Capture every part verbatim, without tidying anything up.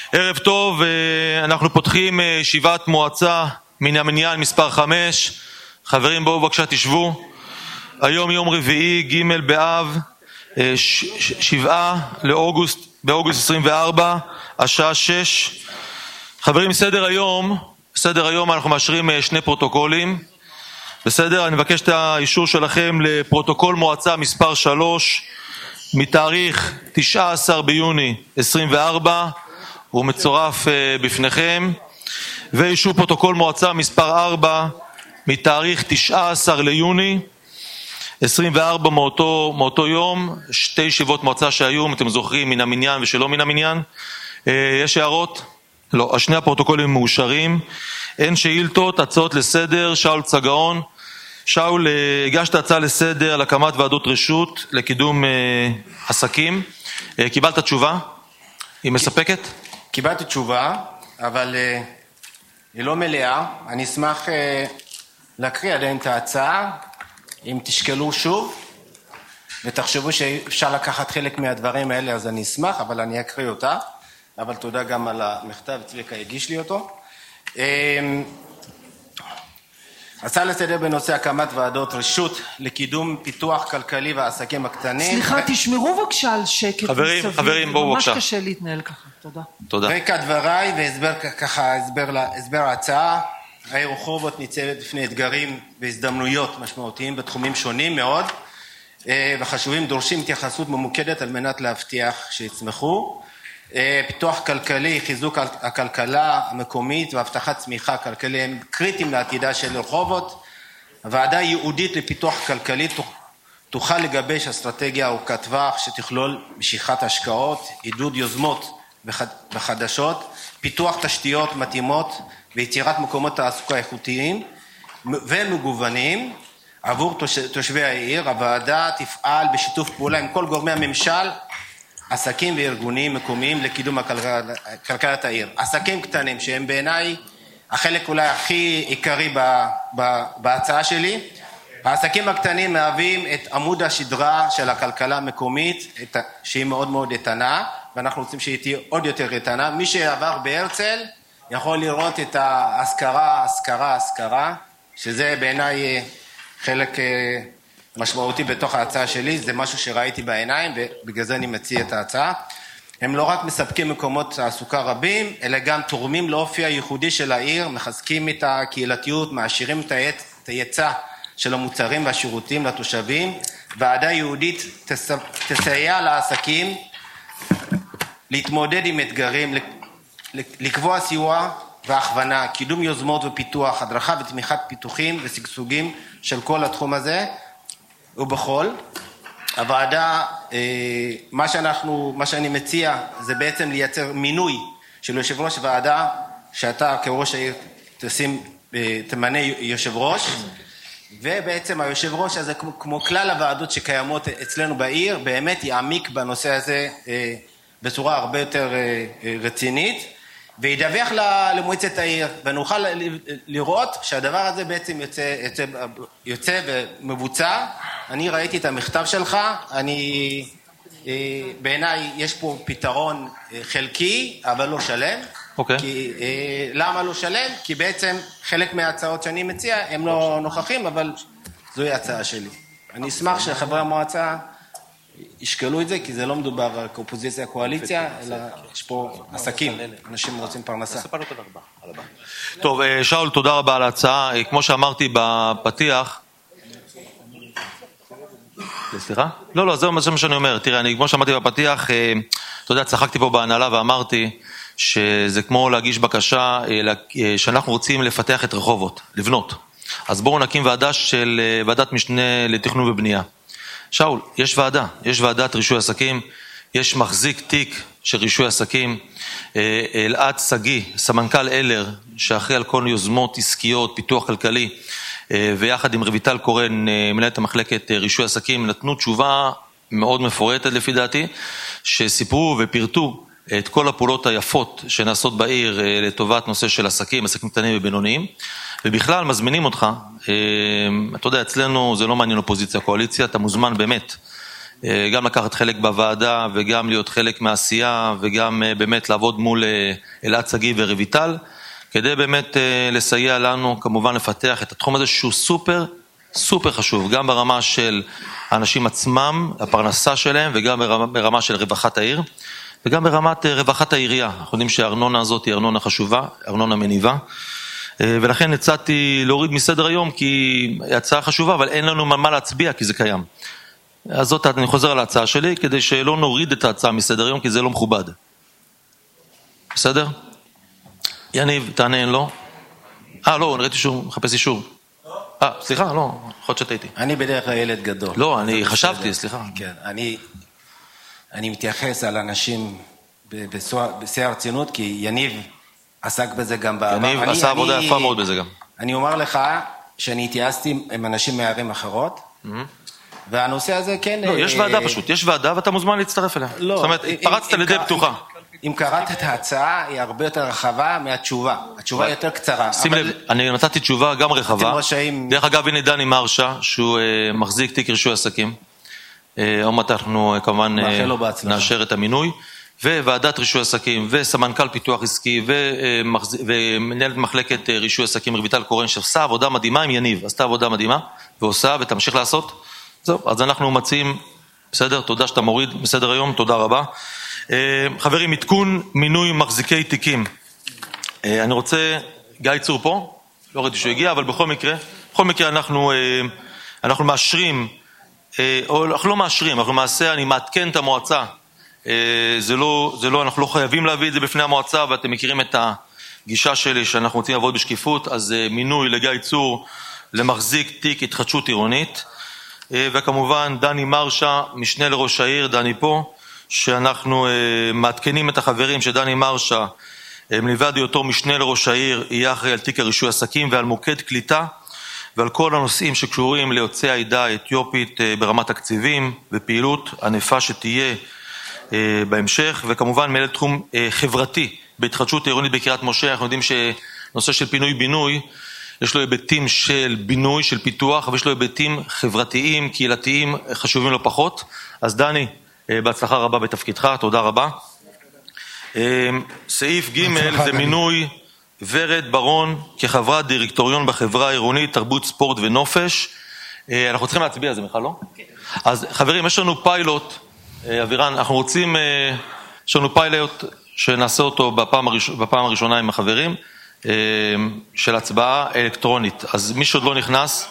ערב טוב, אנחנו פותחים ישיבת מועצה מן המניין מספר חמש. חברים, בואו בבקשה תשבו. היום יום רביעי, ג' באב, שבעה לאוגוסט, באוגוסט עשרים וארבע, השעה שש. חברים, סדר היום, סדר היום אנחנו מאשרים שני פרוטוקולים. בסדר, אני מבקש את האישור שלכם לפרוטוקול מועצה מספר שלוש, מתאריך תשעה עשר ביוני עשרים וארבע, הוא מצורף בפניכם, ואישור פרוטוקול מועצה מספר ארבע, מתאריך תשעה עשר ליוני עשרים וארבע, מאותו, מאותו יום, שתי ישיבות מועצה שהיו, אם אתם זוכרים, מן המניין ושלא מן המניין. יש הערות? לא, השני הפרוטוקולים מאושרים. אין שאילתות, הצעות לסדר. שאול צגאון. שאול, הגשת הצעה לסדר על הקמת ועדות רשות לקידום אה, עסקים. אה, קיבלת תשובה? היא מספקת? קיבלתי תשובה, אבל אה, היא לא מלאה. אני אשמח אה, להקריא עדיין את ההצעה, אם תשקלו שוב, ותחשבו שאפשר לקחת חלק מהדברים האלה, אז אני אשמח, אבל אני אקריא אותה. אבל תודה גם על המכתב, צביקה הגיש לי אותו. אה, הצעה לסדר בנושא הקמת ועדות רשות לקידום פיתוח כלכלי והעסקים הקטנים. סליחה, תשמרו בבקשה על שקט. חברים, חברים, בואו בבקשה. ממש קשה להתנהל ככה. תודה. תודה. רקע דבריי והסבר ככה, הסבר, הסבר ההצעה. העיר רחובות ניצבת בפני אתגרים והזדמנויות משמעותיים בתחומים שונים מאוד, וחשובים דורשים התייחסות ממוקדת על מנת להבטיח שיצמחו. פיתוח כלכלי, חיזוק הכלכלה המקומית והבטחת צמיחה כלכלית הם קריטיים לעתידה של רחובות. הוועדה ייעודית לפיתוח כלכלי תוכל לגבש אסטרטגיה ארוכת טווח שתכלול משיכת השקעות, עידוד יוזמות וחדשות, פיתוח תשתיות מתאימות ויצירת מקומות תעסוקה איכותיים ומגוונים עבור תושבי העיר. הוועדה תפעל בשיתוף פעולה עם כל גורמי הממשל, עסקים וארגונים מקומיים לקידום כלכלת העיר. עסקים קטנים שהם בעיניי החלק אולי הכי עיקרי בהצעה שלי. העסקים הקטנים מהווים את עמוד השדרה של הכלכלה המקומית, שהיא מאוד מאוד איתנה, ואנחנו רוצים שהיא תהיה עוד יותר איתנה. מי שעבר בהרצל יכול לראות את ההשכרה, השכרה, השכרה, שזה בעיניי חלק משמעותי בתוך ההצעה שלי. זה משהו שראיתי בעיניים, ובגלל זה אני מציע את ההצעה. הם לא רק מספקים מקומות תעסוקה רבים, אלא גם תורמים לאופי הייחודי של העיר, מחזקים את הקהילתיות, מעשירים את היצע של המוצרים והשירותים לתושבים. ועדה יהודית תסייע לעסקים להתמודד עם אתגרים, לקבוע סיוע והכוונה, קידום יוזמות ופיתוח, הדרכה ותמיכת פיתוחים ושגשוגים של כל התחום הזה. ובכל הוועדה, מה שאנחנו, מה שאני מציע זה בעצם לייצר מינוי של יושב ראש ועדה, שאתה כראש העיר תשים, תמנה יושב ראש, ובעצם היושב ראש הזה, כמו, כמו כלל הוועדות שקיימות אצלנו בעיר, באמת יעמיק בנושא הזה בצורה הרבה יותר רצינית, וידווח למועצת העיר, ונוכל לראות שהדבר הזה בעצם יוצא, יוצא, יוצא ומבוצע. אני ראיתי את המכתב שלך, אני, בעיניי יש פה פתרון חלקי, אבל לא שלם. אוקיי. כי, למה לא שלם? כי בעצם חלק מההצעות שאני מציע הם לא נוכחים, אבל זוהי הצעה שלי. אני אשמח שחברי המועצה ישקלו את זה, כי זה לא מדובר על אופוזיציה קואליציה, אלא יש פה עסקים, אנשים רוצים פרנסה. טוב, שאול, תודה רבה על ההצעה. כמו שאמרתי בפתיח, סליחה? לא, לא, זה מה שאני אומר. תראה, אני, כמו שאמרתי בפתיח, אתה יודע, צחקתי פה בהנהלה ואמרתי שזה כמו להגיש בקשה שאנחנו רוצים לפתח את רחובות, לבנות. אז בואו נקים ועדה של ועדת משנה לתכנון ובנייה. שאול, יש ועדה, יש ועדת רישוי עסקים, יש מחזיק תיק של רישוי עסקים, אלעד סגי, סמנכ"ל אלר, שאחראי על כל יוזמות עסקיות, פיתוח כלכלי, ויחד עם רויטל קורן, מנהלת המחלקת רישוי עסקים, נתנו תשובה מאוד מפורטת לפי דעתי, שסיפרו ופירטו את כל הפעולות היפות שנעשות בעיר לטובת נושא של עסקים, עסקים קטנים ובינוניים, ובכלל מזמינים אותך, אתה יודע, אצלנו זה לא מעניין אופוזיציה, קואליציה, אתה מוזמן באמת גם לקחת חלק בוועדה וגם להיות חלק מהעשייה וגם באמת לעבוד מול אלעד שגיא ורויטל, כדי באמת לסייע לנו כמובן לפתח את התחום הזה שהוא סופר סופר חשוב, גם ברמה של האנשים עצמם, הפרנסה שלהם, וגם ברמה, ברמה של רווחת העיר, וגם ברמת רווחת העירייה. אנחנו יודעים שהארנונה הזאת היא ארנונה חשובה, ארנונה מניבה, ולכן הצעתי להוריד מסדר היום, כי היא הצעה חשובה, אבל אין לנו מה להצביע, כי זה קיים. אז זאת, אני חוזר על ההצעה שלי, כדי שלא נוריד את ההצעה מסדר היום, כי זה לא מכובד. בסדר? יניב, תענה, אין לו? אה, לא, ראיתי שהוא מחפש אישור. אה, סליחה, לא, יכול להיות שתהייתי. אני בדרך כלל ילד גדול. לא, אני חשבתי, סליחה. כן, אני, אני מתייחס על אנשים בשיא הרצינות, כי יניב עסק בזה גם בעבר. יניב אני, עשה עבודה אני, יפה מאוד בזה גם. אני אומר לך שאני התייעצתי עם אנשים מערים אחרות, mm-hmm. והנושא הזה כן... לא, יש ועדה פשוט, יש ועדה ואתה מוזמן להצטרף אליה. לא. זאת אומרת, התפרצת לידי פתוחה. אם קראת את ההצעה, היא הרבה יותר רחבה מהתשובה. התשובה יותר קצרה. שים לב, אני נתתי תשובה גם רחבה. אתם רשאים... דרך אגב, הנה דני מרשה, שהוא מחזיק תיק רישוי עסקים. עוד מעט אנחנו כמובן נאשר את המינוי. וועדת רישוי עסקים, וסמנכ"ל פיתוח עסקי, ומנהלת מחלקת רישוי עסקים, רויטל קורן, שעושה עבודה מדהימה עם יניב. עשתה עבודה מדהימה, ועושה ותמשיך לעשות. זהו, אז אנחנו מציעים, בסדר, תודה שאתה מוריד בסדר היום, תודה רבה. חברים, עדכון מינוי מחזיקי תיקים. אני רוצה, גיא צור פה, לא ראיתי שהוא הגיע, אבל בכל מקרה, בכל מקרה אנחנו, אנחנו מאשרים, או אנחנו לא מאשרים, אנחנו מעשה, אני מעדכן את המועצה, זה לא, זה לא, אנחנו לא חייבים להביא את זה בפני המועצה, ואתם מכירים את הגישה שלי שאנחנו רוצים לעבוד בשקיפות, אז מינוי לגיא צור למחזיק תיק התחדשות עירונית, וכמובן דני מרשה, משנה לראש העיר, דני פה, שאנחנו מעדכנים את החברים שדני מרשה, מלבד היותו משנה לראש העיר, יהיה אחראי על תיק הרישוי עסקים ועל מוקד קליטה, ועל כל הנושאים שקשורים ליוצאי העדה האתיופית ברמת תקציבים ופעילות ענפה שתהיה בהמשך, וכמובן מנהל תחום חברתי בהתחדשות עירונית בקריית משה. אנחנו יודעים שנושא של פינוי בינוי, יש לו היבטים של בינוי, של פיתוח, ויש לו היבטים חברתיים, קהילתיים, חשובים לו פחות. אז דני, בהצלחה רבה בתפקידך, תודה רבה. סעיף ג' זה מינוי ורד ברון כחברת דירקטוריון בחברה העירונית, תרבות, ספורט ונופש. אנחנו צריכים להצביע על זה, מיכל, לא? אז חברים, יש לנו פיילוט, אבירן, אנחנו רוצים, יש לנו פיילוט שנעשה אותו בפעם, הראש, בפעם הראשונה עם החברים, של הצבעה אלקטרונית. אז מי שעוד לא נכנס,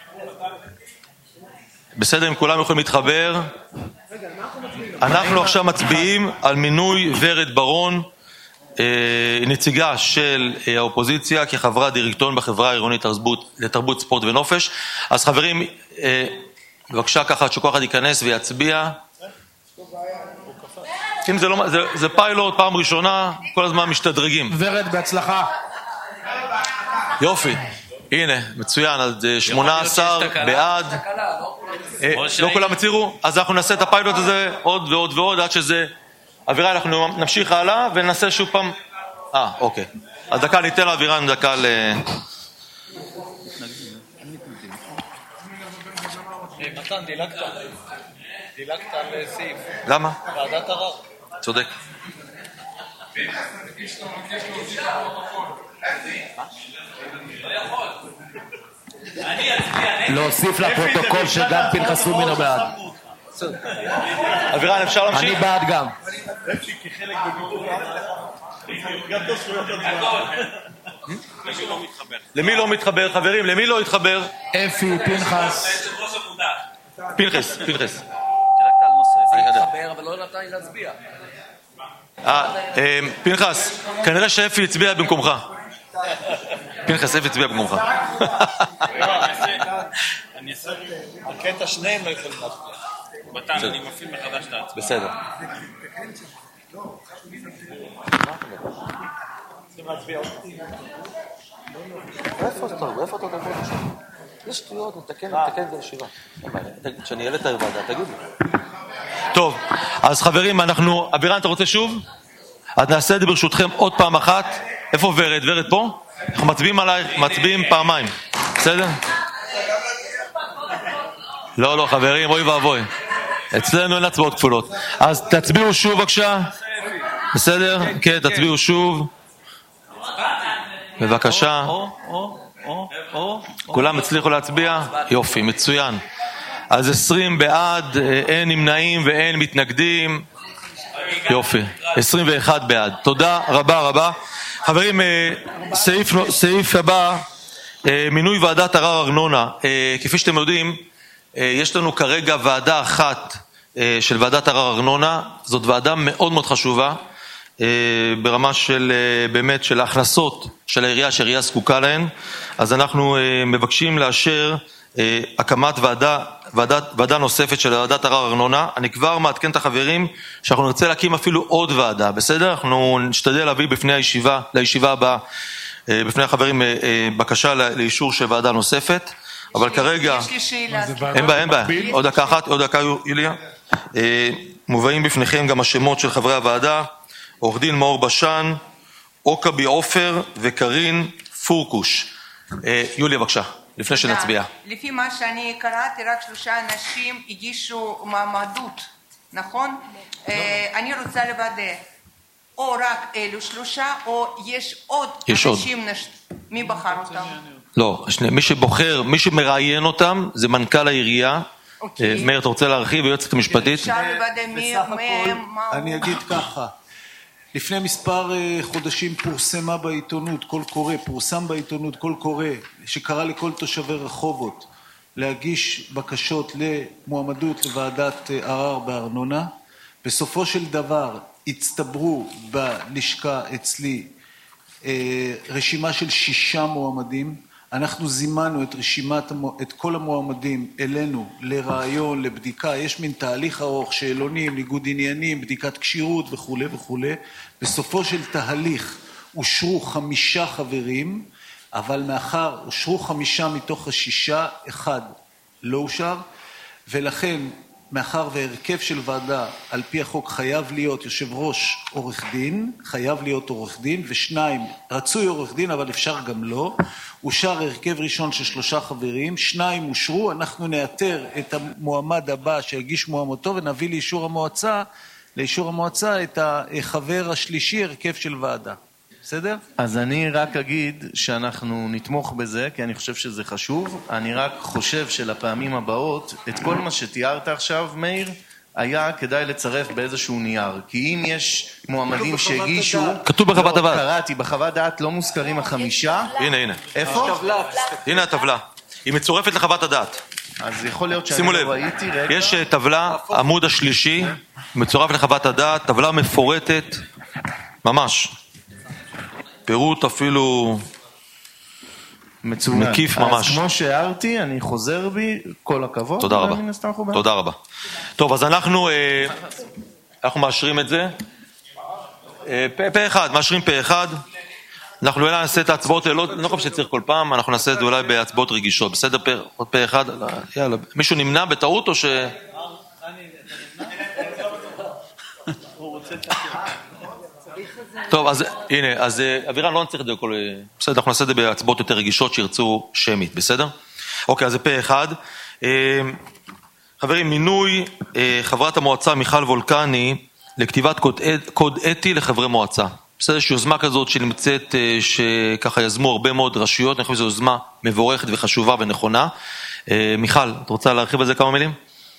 בסדר, אם כולם יכולים להתחבר, אנחנו עכשיו מצביעים על מינוי ורד ברון, נציגה של האופוזיציה כחברת דירקטוריון בחברה העירונית לתרבות, ספורט ונופש. אז חברים, בבקשה ככה שכל אחד ייכנס ויצביע. אם זה לא, זה, זה פיילוט, פעם ראשונה, כל הזמן משתדרגים. ורד, בהצלחה. יופי, הנה, מצוין, אז שמונה עשר בעד. לא כולם הצירו, אז אנחנו נעשה את הפיילוט הזה עוד ועוד ועוד, עד שזה... אבירן, אנחנו נמשיך הלאה וננסה שוב פעם... אה, אוקיי. אז דקה, ניתן לאבירן דקה ל... מתן, דילגת. דילגת על סעיף. למה? ועדת ערר. צודק. להוסיף לפרוטוקול שגם פנחס לומינה בעד. אבירן, אפשר להמשיך? אני בעד גם. למי לא מתחבר, חברים? למי לא התחבר? אפי, פנחס. פנחס, פנחס. מתחבר, אבל לא נתן לי להצביע. פנחס, כנראה שאפי הצביע במקומך. פנחס, אפי הצביע במקומך. אני אעשה... הקטע שניהם לא יכולים להצביע. מתן, אני מפעיל מחדש את ההצבעה. בסדר. איפה אתה? איפה אתה? יש שטויות, נתקן, נתקן את זה לשירה. כשאני אעלה את הוועדה, תגיד לי. טוב, אז חברים, אנחנו... אבירן, אתה רוצה שוב? אז נעשה את זה ברשותכם עוד פעם אחת. איפה ורד? ורד פה? אנחנו מצביעים עליי, מצביעים פעמיים. בסדר? לא, לא, חברים, אוי ואבוי. אצלנו אין הצבעות כפולות. אז תצביעו שוב בבקשה. בסדר? כן, תצביעו שוב. בבקשה. כולם הצליחו להצביע? יופי, מצוין. אז עשרים בעד, אין נמנעים ואין מתנגדים. יופי, עשרים ואחד בעד. תודה רבה רבה. חברים, סעיף, סעיף הבא, מינוי ועדת ערר ארנונה. כפי שאתם יודעים, יש לנו כרגע ועדה אחת של ועדת ערר ארנונה. זאת ועדה מאוד מאוד חשובה, ברמה של באמת של ההכנסות של העירייה שהעירייה זקוקה להן. אז אנחנו מבקשים לאשר הקמת ועדה, ועדה, ועדה נוספת של ועדת ערר ארנונה. אני כבר מעדכן את החברים שאנחנו נרצה להקים אפילו עוד ועדה, בסדר? אנחנו נשתדל להביא בפני הישיבה, לישיבה הבאה, בפני החברים בקשה לאישור של ועדה נוספת, אבל כרגע יש לי שאלה. אין בעיה, אין בעיה. עוד דקה אחת, עוד דקה יוליה. מובאים בפניכם גם השמות של חברי הוועדה: עורך דין מאור בשן, אוקבי עופר וקרין פורקוש. יוליה בבקשה, לפני שנצביע. לפי מה שאני קראתי, רק שלושה אנשים הגישו מעמדות, נכון? אני רוצה לוודא, או רק אלו שלושה, או יש עוד אנשים, מי בחר אותם? לא, מי שבוחר, מי שמראיין אותם זה מנכ"ל העירייה. מאיר, אתה רוצה להרחיב? היועצת המשפטית? אפשר לוודא מי מהם, מה הוא? אני אגיד ככה, לפני מספר חודשים פורסמה בעיתונות קול קורא, פורסם בעיתונות קול קורא שקרא לכל תושבי רחובות להגיש בקשות למועמדות לוועדת ערר בארנונה. בסופו של דבר הצטברו בלשכה אצלי רשימה של שישה מועמדים. אנחנו זימנו את רשימת, את כל המועמדים אלינו לרעיון, לבדיקה. יש מין תהליך ארוך, שאלונים, ניגוד עניינים, בדיקת קשירות וכו' וכו'. בסופו של תהליך אושרו חמישה חברים, אבל מאחר אושרו חמישה מתוך השישה, אחד לא אושר, ולכן מאחר והרכב של ועדה על פי החוק חייב להיות יושב ראש עורך דין, חייב להיות עורך דין, ושניים רצוי עורך דין אבל אפשר גם לא, אושר הרכב ראשון של שלושה חברים, שניים אושרו, אנחנו נאתר את המועמד הבא שיגיש מועמדתו ונביא לאישור המועצה, לאישור המועצה את החבר השלישי הרכב של ועדה. בסדר? אז אני רק אגיד שאנחנו נתמוך בזה, כי אני חושב שזה חשוב. אני רק חושב שלפעמים הבאות, את כל מה שתיארת עכשיו, מאיר, היה כדאי לצרף באיזשהו נייר. כי אם יש מועמדים שהגישו... כתוב בחוות דעת. קראתי, בחוות דעת לא מוזכרים החמישה. הנה, הנה. איפה? הנה הטבלה. היא מצורפת לחוות הדעת. אז יכול להיות שאני לא ראיתי. רגע. יש טבלה, עמוד השלישי, מצורף לחוות הדעת, טבלה מפורטת, ממש. פירוט אפילו מצוין. מקיף ממש. אז כמו שהערתי, אני חוזר בי, כל הכבוד. תודה רבה. תודה רבה. טוב, אז אנחנו, אנחנו מאשרים את זה. פה אחד, מאשרים פה אחד. אנחנו אולי נעשה את ההצבעות, לא חושב שצריך כל פעם, אנחנו נעשה את זה אולי בהצבעות רגישות. בסדר? עוד פה אחד. יאללה. מישהו נמנע בטעות או ש... טוב, אז הנה, אז אבירן לא נצטרך את זה הכל, בסדר, אנחנו נעשה את זה בהצבעות יותר רגישות שירצו שמית, בסדר? אוקיי, אז זה פה אחד. חברים, מינוי חברת המועצה מיכל וולקני לכתיבת קוד, קוד אתי לחברי מועצה. בסדר, יש יוזמה כזאת שנמצאת, שככה יזמו הרבה מאוד רשויות, אני חושב שזו יוזמה מבורכת וחשובה ונכונה. מיכל, את רוצה להרחיב על זה כמה מילים?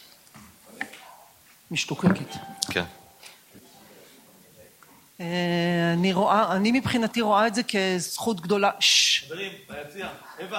משתוקקת. כן. אני רואה, אני מבחינתי רואה את זה כזכות גדולה. חברים, ביציע, אווה.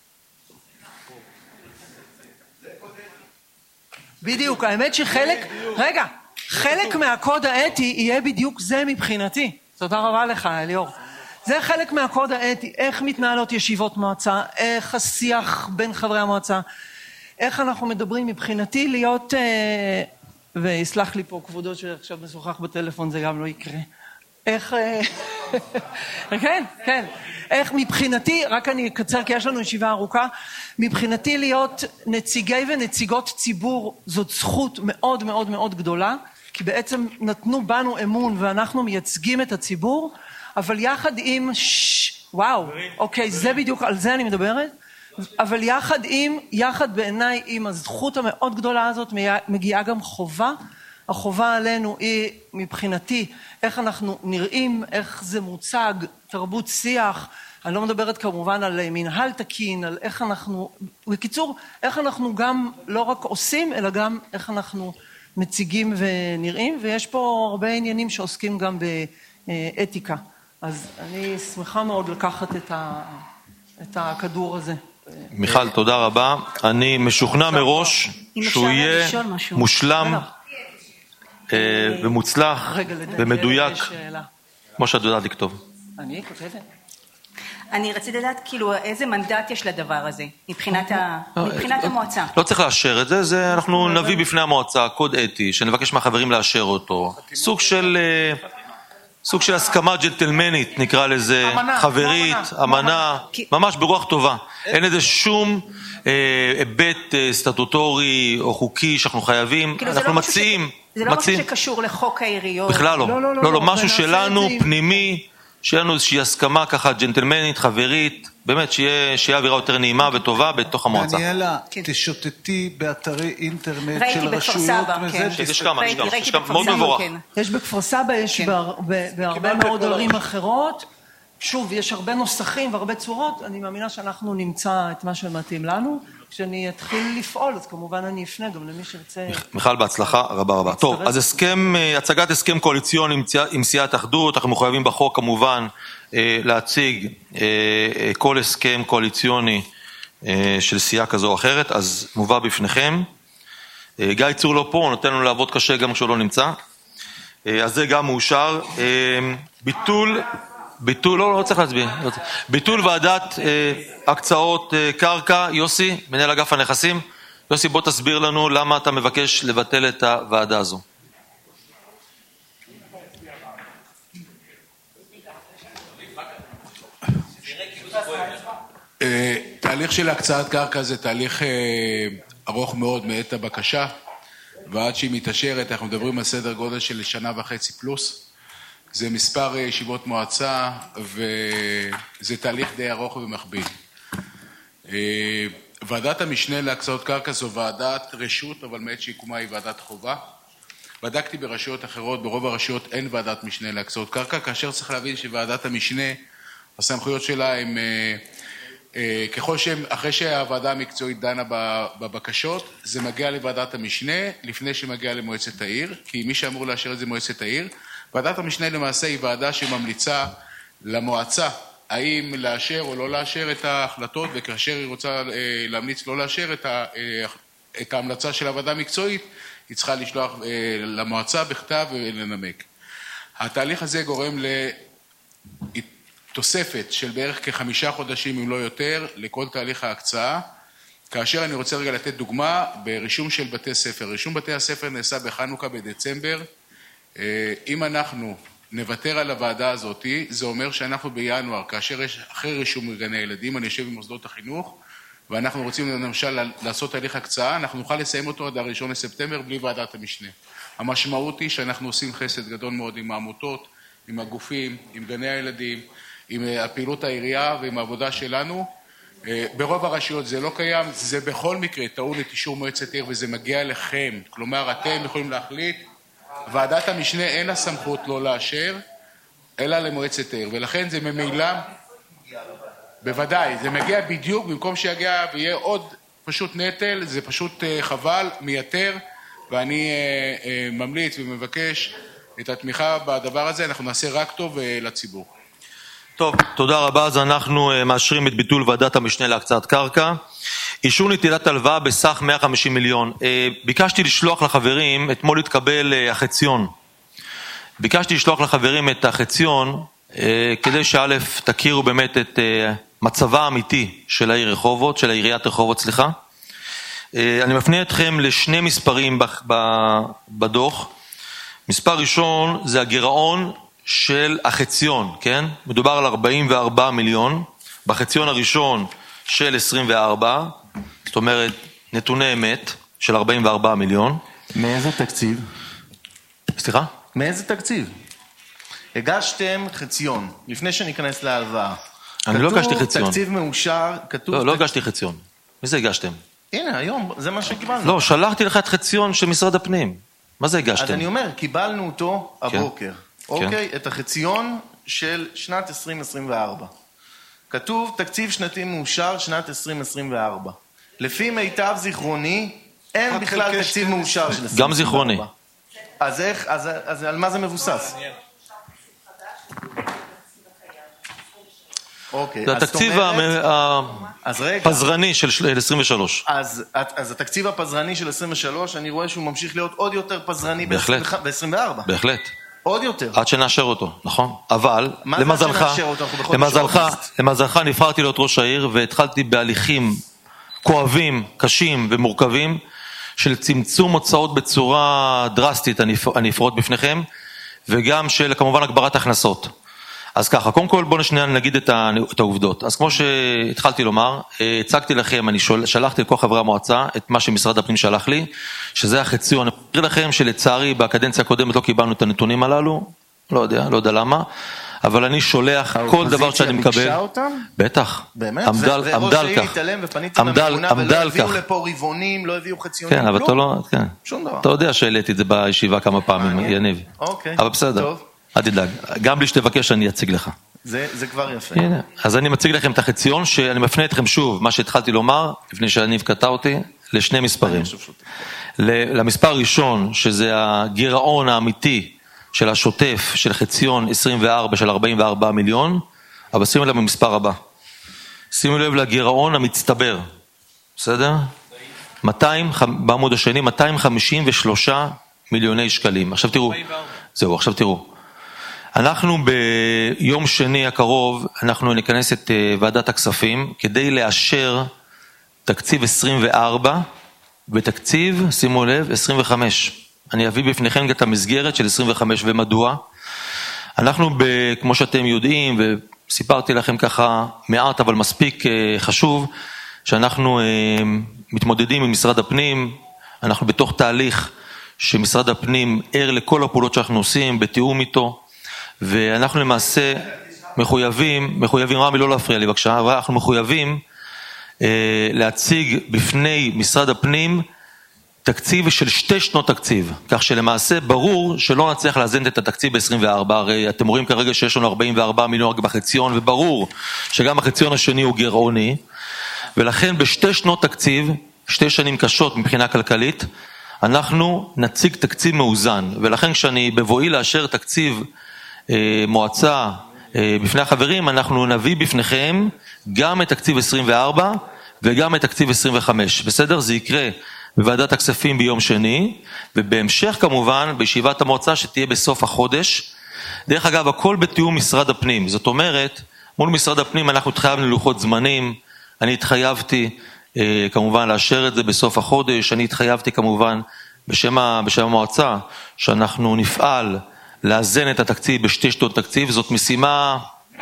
בדיוק, האמת שחלק, רגע, חלק מהקוד האתי יהיה בדיוק זה מבחינתי. תודה רבה לך, אליאור. זה חלק מהקוד האתי, איך מתנהלות ישיבות מועצה, איך השיח בין חברי המועצה, איך אנחנו מדברים מבחינתי להיות, ויסלח לי פה כבודו שעכשיו משוחח בטלפון, זה גם לא יקרה. איך, כן, כן, איך מבחינתי, רק אני אקצר כי יש לנו ישיבה ארוכה, מבחינתי להיות נציגי ונציגות ציבור זאת זכות מאוד מאוד מאוד גדולה, כי בעצם נתנו בנו אמון ואנחנו מייצגים את הציבור, אבל יחד עם, וואו, אוקיי, זה בדיוק, על זה אני מדברת, אבל יחד עם, יחד בעיניי עם הזכות המאוד גדולה הזאת מגיעה גם חובה. החובה עלינו היא מבחינתי איך אנחנו נראים, איך זה מוצג, תרבות שיח. אני לא מדברת כמובן על מנהל תקין, על איך אנחנו, בקיצור, איך אנחנו גם לא רק עושים, אלא גם איך אנחנו מציגים ונראים, ויש פה הרבה עניינים שעוסקים גם באתיקה. אז אני שמחה מאוד לקחת את, ה, את הכדור הזה. מיכל, תודה רבה. אני משוכנע מראש שהוא יהיה מושלם ומוצלח ומדויק, כמו שאת יודעת לכתוב. אני כותבת. אני רציתי לדעת כאילו איזה מנדט יש לדבר הזה, מבחינת המועצה. לא צריך לאשר את זה, זה אנחנו נביא בפני המועצה קוד אתי, שנבקש מהחברים לאשר אותו. סוג של... סוג של הסכמה ג'נטלמנית, נקרא לזה, חברית, אמנה, ממש ברוח טובה. אין איזה שום היבט סטטוטורי או חוקי שאנחנו חייבים, אנחנו מציעים. זה לא משהו שקשור לחוק העיריות. בכלל לא, לא, לא, משהו שלנו, פנימי, שיהיה לנו איזושהי הסכמה ככה ג'נטלמנית, חברית, באמת שיהיה אווירה יותר נעימה וטובה בתוך המועצה. דניאלה, תשוטטי באתרי אינטרנט של רשויות. יש כמה, יש כמה, מאוד מבורך. יש בכפר סבא, יש בהרבה מאוד ערים אחרות. שוב, יש הרבה נוסחים והרבה צורות. אני מאמינה שאנחנו נמצא את מה שמתאים לנו. כשאני אתחיל לפעול, אז כמובן אני אפנה גם למי שרצה... מיכל, בהצלחה רבה רבה. טוב, אז הסכם, הצגת הסכם קואליציוני עם סיעת אחדות, אנחנו מחויבים בחוק כמובן להציג כל הסכם קואליציוני של סיעה כזו או אחרת, אז מובא בפניכם. גיא צור לא פה, הוא נותן לנו לעבוד קשה גם כשהוא לא נמצא. אז זה גם מאושר. ביטול... ביטול, לא, לא צריך להצביע. ביטול ועדת אה, הקצאות אה, קרקע, יוסי, מנהל אגף הנכסים. יוסי, בוא תסביר לנו למה אתה מבקש לבטל את הוועדה הזו. תהליך של הקצאת קרקע זה תהליך ארוך מאוד מעת הבקשה, ועד שהיא מתאשרת אנחנו מדברים על סדר גודל של שנה וחצי פלוס. זה מספר ישיבות מועצה, וזה תהליך די ארוך ומכביד. ועדת המשנה להקצאות קרקע זו ועדת רשות, אבל מעת שיקומה היא ועדת חובה. בדקתי ברשויות אחרות, ברוב הרשויות אין ועדת משנה להקצאות קרקע, כאשר צריך להבין שוועדת המשנה, הסמכויות שלה הם, ככל שהם, אחרי שהוועדה המקצועית דנה בבקשות, זה מגיע לוועדת המשנה, לפני שמגיע למועצת העיר, כי מי שאמור לאשר את זה מועצת העיר, ועדת המשנה למעשה היא ועדה שממליצה למועצה האם לאשר או לא לאשר את ההחלטות, וכאשר היא רוצה להמליץ לא לאשר את, ה, את ההמלצה של הוועדה המקצועית, היא צריכה לשלוח למועצה בכתב ולנמק. התהליך הזה גורם לתוספת של בערך כחמישה חודשים אם לא יותר לכל תהליך ההקצאה, כאשר אני רוצה רגע לתת דוגמה ברישום של בתי ספר. רישום בתי הספר נעשה בחנוכה בדצמבר, אם אנחנו נוותר על הוועדה הזאת, זה אומר שאנחנו בינואר, כאשר יש אחרי רישום גני הילדים, אני יושב עם מוסדות החינוך, ואנחנו רוצים למשל לעשות הליך הקצאה, אנחנו נוכל לסיים אותו עד הראשון לספטמבר בלי ועדת המשנה. המשמעות היא שאנחנו עושים חסד גדול מאוד עם העמותות, עם הגופים, עם גני הילדים, עם הפעילות העירייה ועם העבודה שלנו. ברוב הרשויות זה לא קיים, זה בכל מקרה טעון את אישור מועצת עיר וזה מגיע לכם, כלומר אתם יכולים להחליט, ועדת המשנה אין לה סמכות לא לאשר, אלא למועצת עיר, ולכן זה ממילא, בוודאי, זה מגיע בדיוק, במקום שיגיע ויהיה עוד פשוט נטל, זה פשוט חבל, מייתר, ואני ממליץ ומבקש את התמיכה בדבר הזה, אנחנו נעשה רק טוב לציבור. טוב, תודה רבה, אז אנחנו מאשרים את ביטול ועדת המשנה להקצאת קרקע. אישור נטילת הלוואה בסך מאה וחמישים מיליון. ביקשתי לשלוח לחברים, אתמול התקבל החציון. ביקשתי לשלוח לחברים את החציון, כדי שא' תכירו באמת את מצבה האמיתי של העיר רחובות, של העיריית רחובות, סליחה. אני מפנה אתכם לשני מספרים בדוח. מספר ראשון זה הגירעון של החציון, כן? מדובר על ארבעים וארבעה מיליון, בחציון הראשון של עשרים וארבע, זאת אומרת נתוני אמת של ארבעים וארבעה מיליון. מאיזה תקציב? סליחה? מאיזה תקציב? הגשתם חציון, לפני שניכנס להלוואה. אני לא הגשתי חציון. תקציב מאושר, כתוב... לא, לא הגשתי חציון. מי זה הגשתם? הנה, היום, זה מה שקיבלנו. לא, שלחתי לך את חציון של משרד הפנים. מה זה הגשתם? אז אני אומר, קיבלנו אותו הבוקר. אוקיי? את החציון של שנת עשרים עשרים וארבע. כתוב תקציב שנתי מאושר שנת עשרים עשרים וארבע. לפי מיטב זיכרוני, אין בכלל תקציב מאושר של עשרים עשרים וארבע. גם זיכרוני. אז איך, אז, אז על מה זה מבוסס? אוקיי, זה התקציב הפזרני של עשרים ושלוש. אז, אז התקציב הפזרני של עשרים ושלוש, אני רואה שהוא ממשיך להיות עוד יותר פזרני ב-עשרים וארבע. בהחלט. עוד יותר. עד שנאשר אותו, נכון? אבל, למזלך, שנאשר אותו? אנחנו בחודש למזלך, אוגוסט. למזלך נבחרתי להיות ראש העיר, והתחלתי בהליכים כואבים, קשים ומורכבים, של צמצום הוצאות בצורה דרסטית, אני אפרוט בפניכם, וגם של כמובן הגברת הכנסות. אז ככה, קודם כל בואו נשנייה נגיד את העובדות. אז כמו שהתחלתי לומר, הצגתי לכם, אני שלחתי לכל חברי המועצה את מה שמשרד הפנים שלח לי, שזה החציון. אני אקריא לכם שלצערי בקדנציה הקודמת לא קיבלנו את הנתונים הללו, לא יודע, לא יודע למה, אבל אני שולח כל דבר שאני מקבל. האופוזיציה ביקשה אותם? בטח. באמת? עמדה על כך. התעלם ופניתם לממונה ולא הביאו לפה רבעונים, לא הביאו חציונים, כן, אבל אתה לא, כן. שום דבר. אתה יודע שהעליתי את זה בישיבה כמה פעמים, יניב. אוקיי. אבל בסדר. אל תדאג. גם בלי שתבקש אני אציג לך. זה, זה כבר יפה. הנה. אז אני מציג לכם את החציון, שאני מפנה אתכם שוב, מה שהתחלתי לומר, לפני שאני קטע אותי, לשני מספרים. למספר ראשון, שזה הגירעון האמיתי של השוטף, של חציון עשרים וארבע, של ארבעים וארבעה מיליון, אבל שימו לב במספר הבא. שימו לב לגירעון המצטבר. בסדר? מאתיים, בעמוד השני, מאתיים חמישים ושלושה מיליוני שקלים. עכשיו תראו. זהו, עכשיו תראו. אנחנו ביום שני הקרוב, אנחנו נכנס את ועדת הכספים, כדי לאשר תקציב עשרים וארבע, ותקציב, שימו לב, עשרים וחמש. אני אביא בפניכם את המסגרת של עשרים וחמש, ומדוע? אנחנו, ב, כמו שאתם יודעים, וסיפרתי לכם ככה מעט, אבל מספיק חשוב, שאנחנו מתמודדים עם משרד הפנים, אנחנו בתוך תהליך שמשרד הפנים ער לכל הפעולות שאנחנו עושים, בתיאום איתו, ואנחנו למעשה מחויבים, מחויבים, רמי לא להפריע לי בבקשה, אבל אנחנו מחויבים אה, להציג בפני משרד הפנים תקציב של שתי שנות תקציב, כך שלמעשה ברור שלא נצליח לאזן את התקציב ב-עשרים וארבע, הרי אתם רואים כרגע שיש לנו ארבעים וארבעה מיליון רק בחציון, וברור שגם החציון השני הוא גירעוני, ולכן בשתי שנות תקציב, שתי שנים קשות מבחינה כלכלית, אנחנו נציג תקציב מאוזן, ולכן כשאני בבואי לאשר תקציב אה, מועצה אה, בפני החברים, אנחנו נביא בפניכם גם את תקציב עשרים וארבע וגם את תקציב עשרים וחמש. בסדר? זה יקרה בוועדת הכספים ביום שני, ובהמשך כמובן בישיבת המועצה שתהיה בסוף החודש. דרך אגב, הכל בתיאום משרד הפנים. זאת אומרת, מול משרד הפנים אנחנו התחייבנו ללוחות זמנים, אני התחייבתי כמובן לאשר את זה בסוף החודש, אני התחייבתי כמובן בשם, בשם המועצה שאנחנו נפעל לאזן את התקציב בשתי שנות תקציב, זאת משימה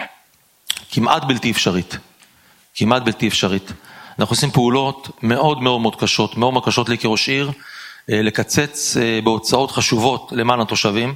כמעט בלתי אפשרית, כמעט בלתי אפשרית. אנחנו עושים פעולות מאוד מאוד מאוד קשות, מאוד מאוד קשות לי כראש עיר, לקצץ בהוצאות חשובות למען התושבים.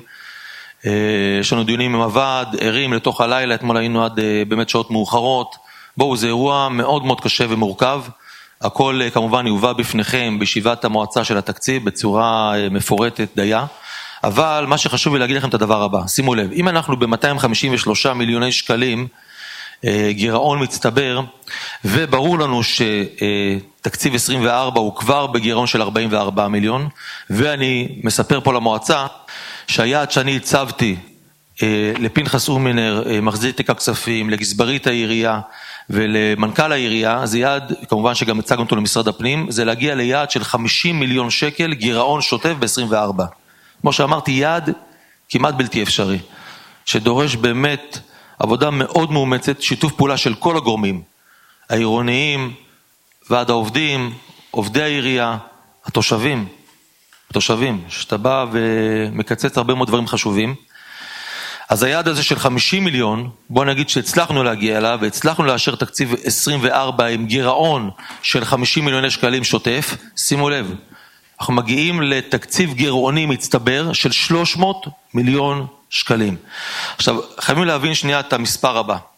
יש לנו דיונים עם הוועד, ערים לתוך הלילה, אתמול היינו עד באמת שעות מאוחרות. בואו, זה אירוע מאוד מאוד קשה ומורכב. הכל כמובן יובא בפניכם בישיבת המועצה של התקציב בצורה מפורטת דייה. אבל מה שחשוב לי להגיד לכם את הדבר הבא, שימו לב, אם אנחנו ב-מאתיים חמישים ושלושה מיליוני שקלים גירעון מצטבר, וברור לנו שתקציב עשרים וארבע הוא כבר בגירעון של ארבעים וארבעה מיליון, ואני מספר פה למועצה שהיעד שאני הצבתי לפנחס אומינר, מחזיק תיק הכספים, לגזברית העירייה ולמנכ"ל העירייה, זה יעד, כמובן שגם הצגנו אותו למשרד הפנים, זה להגיע ליעד של חמישים מיליון שקל גירעון שוטף ב-עשרים וארבע. כמו שאמרתי, יעד כמעט בלתי אפשרי, שדורש באמת עבודה מאוד מאומצת, שיתוף פעולה של כל הגורמים, העירוניים, ועד העובדים, עובדי העירייה, התושבים, התושבים, שאתה בא ומקצץ הרבה מאוד דברים חשובים. אז היעד הזה של חמישים מיליון, בוא נגיד שהצלחנו להגיע אליו, והצלחנו לאשר תקציב עשרים וארבע עם גירעון של חמישים מיליוני שקלים שוטף, שימו לב, אנחנו מגיעים לתקציב גירעוני מצטבר של שלוש מאות מיליון שקלים. עכשיו, חייבים להבין שנייה את המספר הבא.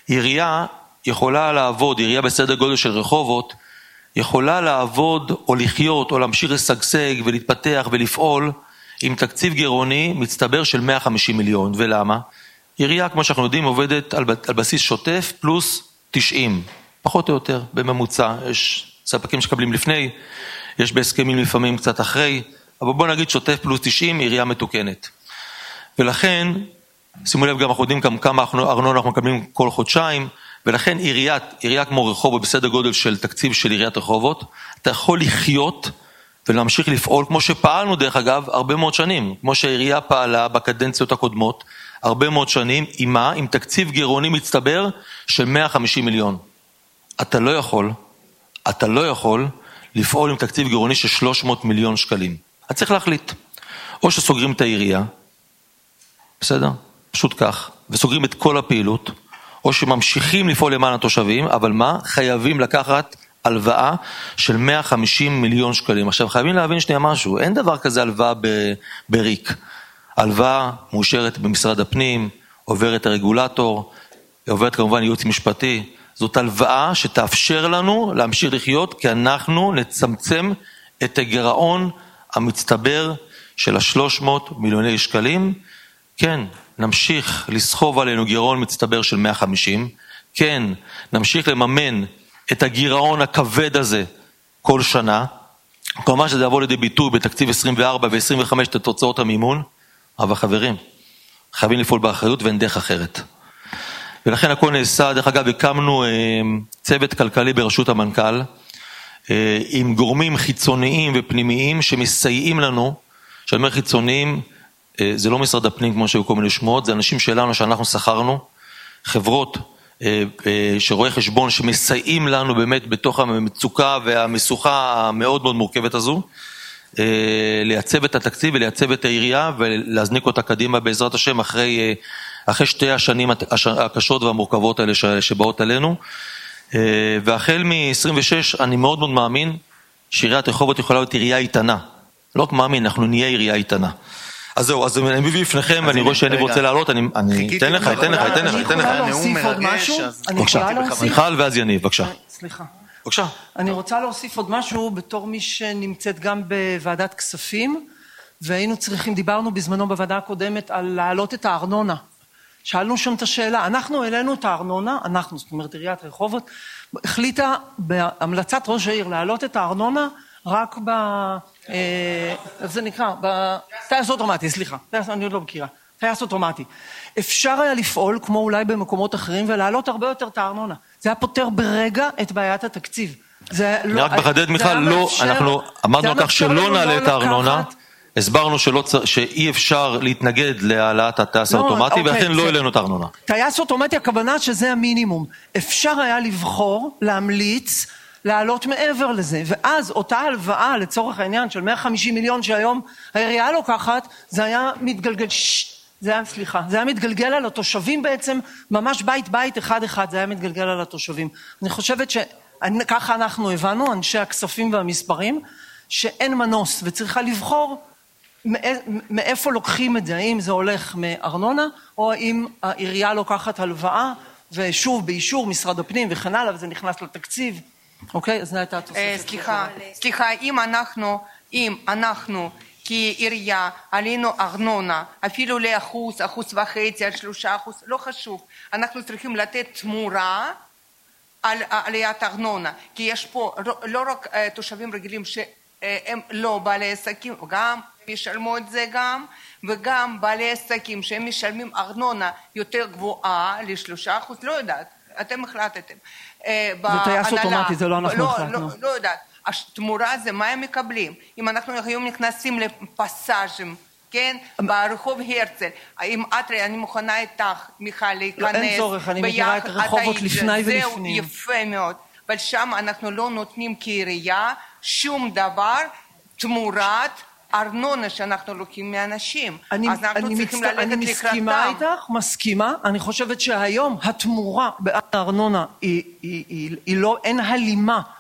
עירייה יכולה לעבוד, עירייה בסדר גודל של רחובות, יכולה לעבוד או לחיות או להמשיך לשגשג ולהתפתח ולפעול עם תקציב גירעוני מצטבר של מאה וחמישים מיליון. ולמה? עירייה, כמו שאנחנו יודעים, עובדת על, על בסיס שוטף פלוס תשעים, פחות או יותר, בממוצע. יש ספקים שקבלים לפני, יש בהסכמים לפעמים קצת אחרי, אבל בוא נגיד שוטף פלוס תשעים, עירייה מתוקנת. ולכן, שימו לב, גם אנחנו יודעים כמה ארנונה אנחנו מקבלים כל חודשיים, ולכן עיריית, עירייה כמו רחובות, בסדר גודל של תקציב של עיריית רחובות, אתה יכול לחיות ולהמשיך לפעול, כמו שפעלנו דרך אגב, הרבה מאוד שנים, כמו שהעירייה פעלה בקדנציות הקודמות, הרבה מאוד שנים, עם מה? עם תקציב גירעוני מצטבר של מאה וחמישים מיליון. אתה לא יכול, אתה לא יכול לפעול עם תקציב גירעוני של שלוש מאות מיליון שקלים. אתה צריך להחליט. או שסוגרים את העירייה, בסדר? פשוט כך, וסוגרים את כל הפעילות, או שממשיכים לפעול למען התושבים, אבל מה? חייבים לקחת הלוואה של מאה וחמישים מיליון שקלים. עכשיו, חייבים להבין שנייה משהו, אין דבר כזה הלוואה בריק. הלוואה מאושרת במשרד הפנים, עוברת הרגולטור, עוברת כמובן ייעוץ משפטי, זאת הלוואה שתאפשר לנו להמשיך לחיות, כי אנחנו נצמצם את הגירעון המצטבר של ה-שלוש מאות מיליוני שקלים. כן, נמשיך לסחוב עלינו גירעון מצטבר של מאה וחמישים, כן, נמשיך לממן את הגירעון הכבד הזה כל שנה, כלומר שזה יבוא לידי ביטוי בתקציב עשרים וארבע ו-עשרים וחמש את תוצאות המימון, אבל חברים, חייבים לפעול באחריות ואין דרך אחרת. ולכן הכל נעשה, דרך אגב, הקמנו אה, צוות כלכלי ברשות המנכ"ל, אה, עם גורמים חיצוניים ופנימיים שמסייעים לנו, שאני אומר חיצוניים, אה, זה לא משרד הפנים כמו שהיו כל מיני שמות, זה אנשים שלנו שאנחנו שכרנו, חברות אה, אה, שרואי חשבון שמסייעים לנו באמת בתוך המצוקה והמסוכה המאוד מאוד מורכבת הזו, לייצב את התקציב ולייצב את העירייה ולהזניק אותה קדימה בעזרת השם אחרי, אחרי שתי השנים הקשות והמורכבות האלה שבאות עלינו. והחל מ-עשרים ושש אני מאוד מאוד מאמין שעיריית רחובות יכולה להיות עירייה איתנה. לא רק מאמין, אנחנו נהיה עירייה איתנה. אז זהו, אז אני מביא בפניכם ואני רואה שאני רוצה לעלות, אני אתן לך, אתן לך, אתן לך. אני יכולה להוסיף עוד משהו? אני יכולה להוסיף? מיכל ואז יניב, בבקשה. סליחה. בבקשה. אני רוצה להוסיף עוד משהו בתור מי שנמצאת גם בוועדת כספים, והיינו צריכים, דיברנו בזמנו בוועדה הקודמת על להעלות את הארנונה. שאלנו שם את השאלה, אנחנו העלינו את הארנונה, אנחנו, זאת אומרת עיריית רחובות, החליטה בהמלצת ראש העיר להעלות את הארנונה רק ב... איך זה נקרא? בטייס אוטומטי, סליחה, אני עוד לא מכירה. טייס אוטומטי. אפשר היה לפעול, כמו אולי במקומות אחרים, ולהעלות הרבה יותר את הארנונה. זה היה פותר ברגע את בעיית התקציב. אני רק מחדד, מיכל, לא, אנחנו אמרנו על כך שלא נעלה את הארנונה, הסברנו שאי אפשר להתנגד להעלאת הטייס האוטומטי, ולכן לא העלינו את הארנונה. טייס אוטומטי, הכוונה שזה המינימום. אפשר היה לבחור, להמליץ, לעלות מעבר לזה, ואז אותה הלוואה לצורך העניין של מאה וחמישים מיליון שהיום העירייה לוקחת, זה היה מתגלגל, זה היה, סליחה, זה היה מתגלגל על התושבים בעצם, ממש בית בית אחד אחד, זה היה מתגלגל על התושבים. אני חושבת שככה אנחנו הבנו, אנשי הכספים והמספרים, שאין מנוס וצריכה לבחור מאיפה לוקחים את זה, האם זה הולך מארנונה, או האם העירייה לוקחת הלוואה, ושוב באישור משרד הפנים וכן הלאה, וזה נכנס לתקציב. אוקיי, אז נהייתה התוספת. סליחה, סליחה, אם אנחנו, אם אנחנו כעירייה עלינו ארנונה, אפילו לאחוז, אחוז וחצי, על שלושה אחוז, לא חשוב. אנחנו צריכים לתת תמורה על עליית ארנונה, כי יש פה לא רק תושבים רגילים שהם לא בעלי עסקים, גם ישלמו את זה גם, וגם בעלי עסקים שהם משלמים ארנונה יותר גבוהה לשלושה אחוז, לא יודעת. אתם החלטתם. זה טייס אוטומטי, זה לא אנחנו החלטנו. לא יודעת. התמורה זה מה הם מקבלים. אם אנחנו היום נכנסים לפסאז'ים, כן? ברחוב הרצל. אם את, אני מוכנה איתך, מיכל, להיכנס. אין צורך, אני מכירה את רחובות לפני ולפנים. זהו יפה מאוד. אבל שם אנחנו לא נותנים כעירייה שום דבר תמורת ארנונה שאנחנו לוקחים מאנשים. אני, אז אנחנו אני צריכים מצט... ללכת לקראתם. אני מסכימה איתך, מסכימה. אני חושבת שהיום התמורה בארנונה היא, היא, היא, היא לא, אין הלימה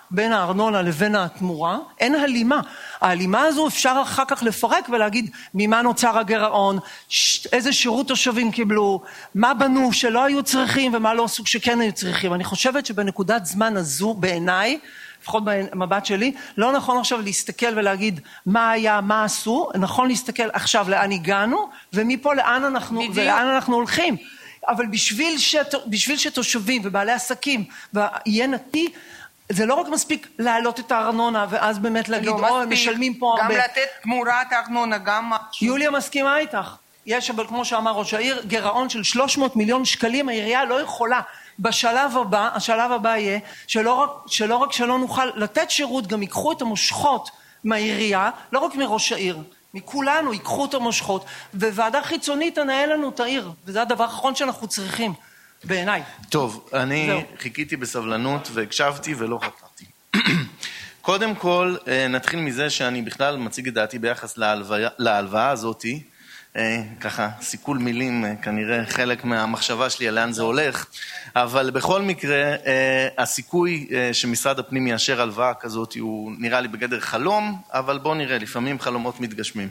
בין הארנונה לבין התמורה, אין הלימה. ההלימה הזו אפשר אחר כך לפרק ולהגיד ממה נוצר הגירעון, איזה שירות תושבים קיבלו, מה בנו שלא היו צריכים ומה לא עשו שכן היו צריכים. אני חושבת שבנקודת זמן הזו בעיניי, לפחות במבט שלי, לא נכון עכשיו להסתכל ולהגיד מה היה, מה עשו, נכון להסתכל עכשיו לאן הגענו, ומפה לאן אנחנו, ולאן אנחנו הולכים. אבל בשביל, שת, בשביל שתושבים ובעלי עסקים יהיה נתי, זה לא רק מספיק להעלות את הארנונה, ואז באמת להגיד, לא או, הם משלמים פה גם הרבה. גם לתת תמורת הארנונה, גם... יוליה מסכימה איתך. יש, אבל כמו שאמר ראש העיר, גירעון של שלוש מאות מיליון שקלים, העירייה לא יכולה. בשלב הבא, השלב הבא יהיה, שלא רק, שלא רק שלא נוכל לתת שירות, גם ייקחו את המושכות מהעירייה, לא רק מראש העיר, מכולנו ייקחו את המושכות, וועדה חיצונית תנהל לנו את העיר, וזה הדבר האחרון שאנחנו צריכים, בעיניי. טוב, אני זהו. חיכיתי בסבלנות והקשבתי ולא חתרתי. קודם כל, נתחיל מזה שאני בכלל מציג את דעתי ביחס להלוואה, להלוואה הזאתי, ככה, סיכול מילים, כנראה חלק מהמחשבה שלי על לאן זה הולך, אבל בכל מקרה, הסיכוי שמשרד הפנים יאשר הלוואה כזאת הוא נראה לי בגדר חלום, אבל בוא נראה, לפעמים חלומות מתגשמים.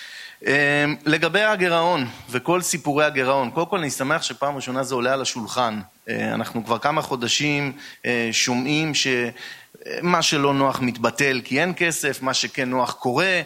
לגבי הגירעון וכל סיפורי הגירעון, קודם כל אני שמח שפעם ראשונה זה עולה על השולחן. אנחנו כבר כמה חודשים שומעים שמה שלא נוח מתבטל כי אין כסף, מה שכן נוח קורה.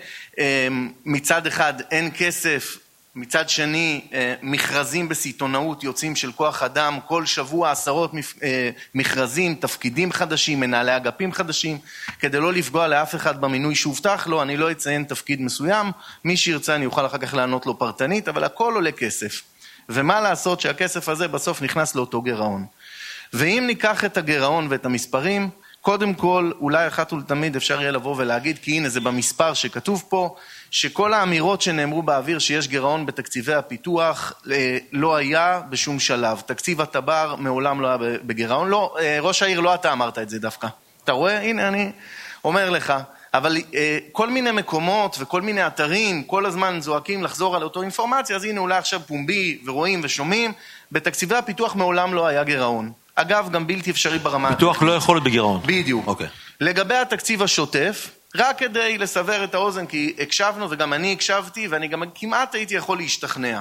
מצד אחד אין כסף, מצד שני מכרזים בסיטונאות יוצאים של כוח אדם, כל שבוע עשרות מכרזים, תפקידים חדשים, מנהלי אגפים חדשים, כדי לא לפגוע לאף אחד במינוי שהובטח לו, אני לא אציין תפקיד מסוים, מי שירצה אני אוכל אחר כך לענות לו פרטנית, אבל הכל עולה כסף. ומה לעשות שהכסף הזה בסוף נכנס לאותו גירעון. ואם ניקח את הגירעון ואת המספרים, קודם כל, אולי אחת ולתמיד אפשר יהיה לבוא ולהגיד, כי הנה זה במספר שכתוב פה, שכל האמירות שנאמרו באוויר שיש גירעון בתקציבי הפיתוח, לא היה בשום שלב. תקציב הטבר מעולם לא היה בגירעון. לא, ראש העיר לא אתה אמרת את זה דווקא. אתה רואה? הנה אני אומר לך. אבל כל מיני מקומות וכל מיני אתרים, כל הזמן זועקים לחזור על אותו אינפורמציה, אז הנה אולי עכשיו פומבי ורואים ושומעים, בתקציבי הפיתוח מעולם לא היה גירעון. אגב, גם בלתי אפשרי ברמה... פיתוח לא יכול להיות בגירעון. בדיוק. אוקיי. לגבי התקציב השוטף, רק כדי לסבר את האוזן, כי הקשבנו וגם אני הקשבתי, ואני גם כמעט הייתי יכול להשתכנע.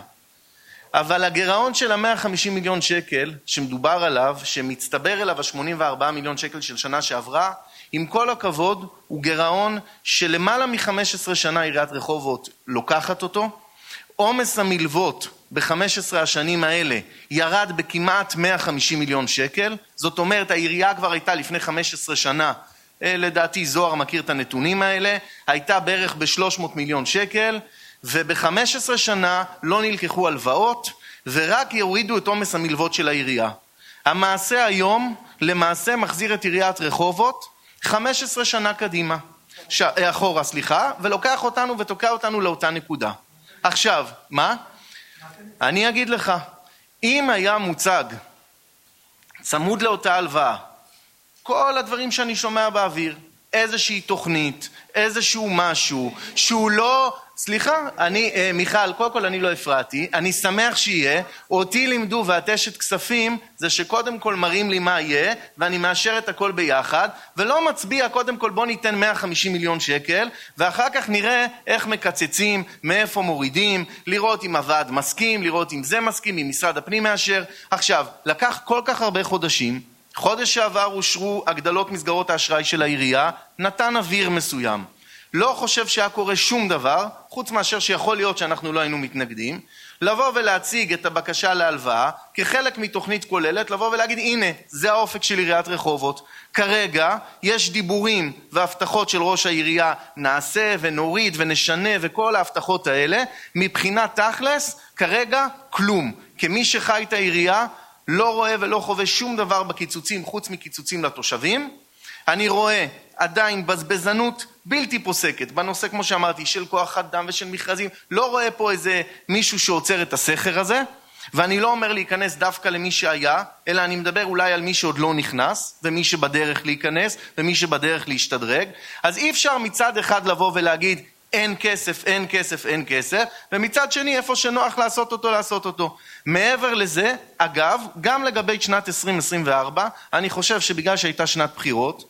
אבל הגירעון של ה-מאה וחמישים מיליון שקל, שמדובר עליו, שמצטבר אליו ה-שמונים וארבעה מיליון שקל של שנה שעברה, עם כל הכבוד, הוא גירעון שלמעלה מ-חמש עשרה שנה עיריית רחובות לוקחת אותו. עומס המלוות ב-חמש עשרה השנים האלה ירד בכמעט מאה וחמישים מיליון שקל. זאת אומרת, העירייה כבר הייתה לפני חמש עשרה שנה, לדעתי זוהר מכיר את הנתונים האלה, הייתה בערך ב-שלוש מאות מיליון שקל, וב-חמש עשרה שנה לא נלקחו הלוואות, ורק יורידו את עומס המלוות של העירייה. המעשה היום למעשה מחזיר את עיריית רחובות חמש עשרה שנה קדימה, ש... אחורה סליחה, ולוקח אותנו ותוקע אותנו לאותה נקודה. עכשיו, מה? אני אגיד לך, אם היה מוצג צמוד לאותה הלוואה, כל הדברים שאני שומע באוויר, איזושהי תוכנית, איזשהו משהו, שהוא לא... סליחה, אני, אה, מיכל, קודם כל אני לא הפרעתי, אני שמח שיהיה, אותי לימדו והתשת כספים, זה שקודם כל מראים לי מה יהיה, ואני מאשר את הכל ביחד, ולא מצביע, קודם כל בוא ניתן מאה וחמישים מיליון שקל, ואחר כך נראה איך מקצצים, מאיפה מורידים, לראות אם הוועד מסכים, לראות אם זה מסכים, אם משרד הפנים מאשר. עכשיו, לקח כל כך הרבה חודשים, חודש שעבר אושרו הגדלות מסגרות האשראי של העירייה, נתן אוויר מסוים. לא חושב שהיה קורה שום דבר, חוץ מאשר שיכול להיות שאנחנו לא היינו מתנגדים, לבוא ולהציג את הבקשה להלוואה, כחלק מתוכנית כוללת, לבוא ולהגיד, הנה, זה האופק של עיריית רחובות. כרגע יש דיבורים והבטחות של ראש העירייה, נעשה ונוריד ונשנה וכל ההבטחות האלה, מבחינת תכלס, כרגע כלום. כמי שחי את העירייה, לא רואה ולא חווה שום דבר בקיצוצים, חוץ מקיצוצים לתושבים. אני רואה עדיין בזבזנות בלתי פוסקת, בנושא כמו שאמרתי, של כוח אדם ושל מכרזים, לא רואה פה איזה מישהו שעוצר את הסכר הזה, ואני לא אומר להיכנס דווקא למי שהיה, אלא אני מדבר אולי על מי שעוד לא נכנס, ומי שבדרך להיכנס, ומי שבדרך להשתדרג. אז אי אפשר מצד אחד לבוא ולהגיד, אין כסף, אין כסף, אין כסף, ומצד שני, איפה שנוח לעשות אותו, לעשות אותו. מעבר לזה, אגב, גם לגבי שנת עשרים עשרים וארבע, אני חושב שבגלל שהייתה שנת בחירות,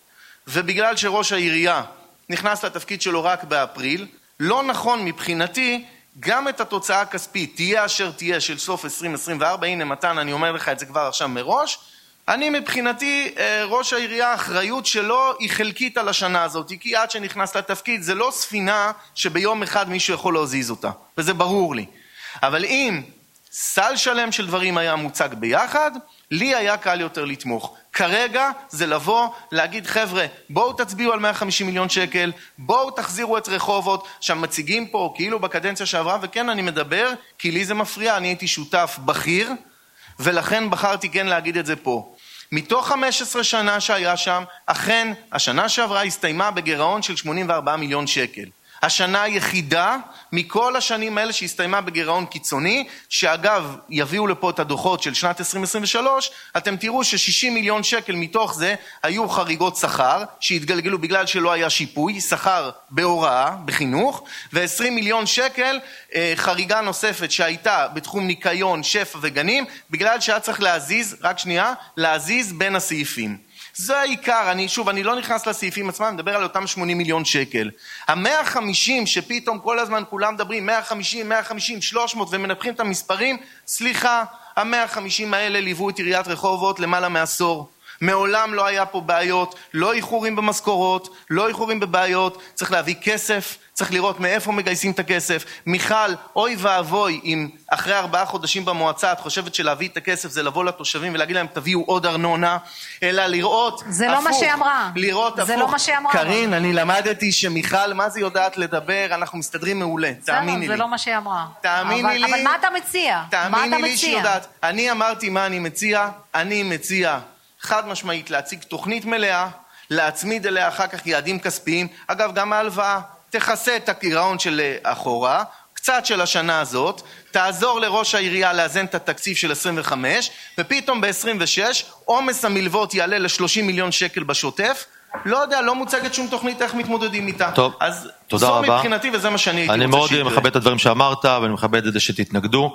ובגלל שראש העירייה נכנס לתפקיד שלו רק באפריל, לא נכון מבחינתי גם את התוצאה הכספית, תהיה אשר תהיה של סוף עשרים עשרים וארבע, הנה מתן, אני אומר לך את זה כבר עכשיו מראש, אני מבחינתי, ראש העירייה, האחריות שלו היא חלקית על השנה הזאת, כי עד שנכנס לתפקיד זה לא ספינה שביום אחד מישהו יכול להזיז אותה, וזה ברור לי. אבל אם סל שלם של דברים היה מוצג ביחד, לי היה קל יותר לתמוך. כרגע זה לבוא, להגיד חבר'ה, בואו תצביעו על מאה וחמישים מיליון שקל, בואו תחזירו את רחובות, שמציגים פה כאילו בקדנציה שעברה, וכן אני מדבר, כי לי זה מפריע, אני הייתי שותף בכיר, ולכן בחרתי כן להגיד את זה פה. מתוך חמש עשרה שנה שהיה שם, אכן השנה שעברה הסתיימה בגירעון של שמונים וארבעה מיליון שקל. השנה היחידה מכל השנים האלה שהסתיימה בגירעון קיצוני, שאגב יביאו לפה את הדוחות של שנת עשרים עשרים ושלוש, אתם תראו ש-שישים מיליון שקל מתוך זה היו חריגות שכר, שהתגלגלו בגלל שלא היה שיפוי, שכר בהוראה, בחינוך, ו-עשרים מיליון שקל אה, חריגה נוספת שהייתה בתחום ניקיון, שפע וגנים, בגלל שהיה צריך להזיז, רק שנייה, להזיז בין הסעיפים. זה העיקר, אני שוב, אני לא נכנס לסעיפים עצמם, אני מדבר על אותם שמונים מיליון שקל. ה-מאה וחמישים שפתאום כל הזמן כולם מדברים, מאה וחמישים, מאה וחמישים, שלוש מאות ומנפחים את המספרים, סליחה, ה-מאה וחמישים האלה ליוו את עיריית רחובות למעלה מעשור. מעולם לא היה פה בעיות, לא איחורים במשכורות, לא איחורים בבעיות, צריך להביא כסף, צריך לראות מאיפה מגייסים את הכסף. מיכל, אוי ואבוי, אם אחרי ארבעה חודשים במועצה את חושבת שלהביא את הכסף זה לבוא לתושבים ולהגיד להם תביאו עוד ארנונה, אלא לראות זה לא הפוך, מה שאמרה. לראות זה הפוך. לא מה שאמרה. קרין, אני למדתי שמיכל, מה זה יודעת לדבר, אנחנו מסתדרים מעולה, תאמיני לי. זה לא מה שאמרה. תאמיני לי. אבל מה אתה מציע? תאמיני לי שיודעת. אני אמרתי מה אני מציע, אני מציע חד משמעית להציג תוכנית מלאה, להצמיד אליה אחר כך יעדים כספיים, אגב גם ההלוואה, תכסה את הגירעון של אחורה, קצת של השנה הזאת, תעזור לראש העירייה לאזן את התקציב של עשרים וחמש, ופתאום ב-עשרים ושש עומס המלוות יעלה ל-שלושים מיליון שקל בשוטף, לא יודע, לא מוצגת שום תוכנית איך מתמודדים איתה. טוב, אז תודה זו רבה. מבחינתי וזה מה שאני הייתי אני רוצה מאוד שיקרה. מכבד את הדברים שאמרת, ואני מכבד את זה שתתנגדו.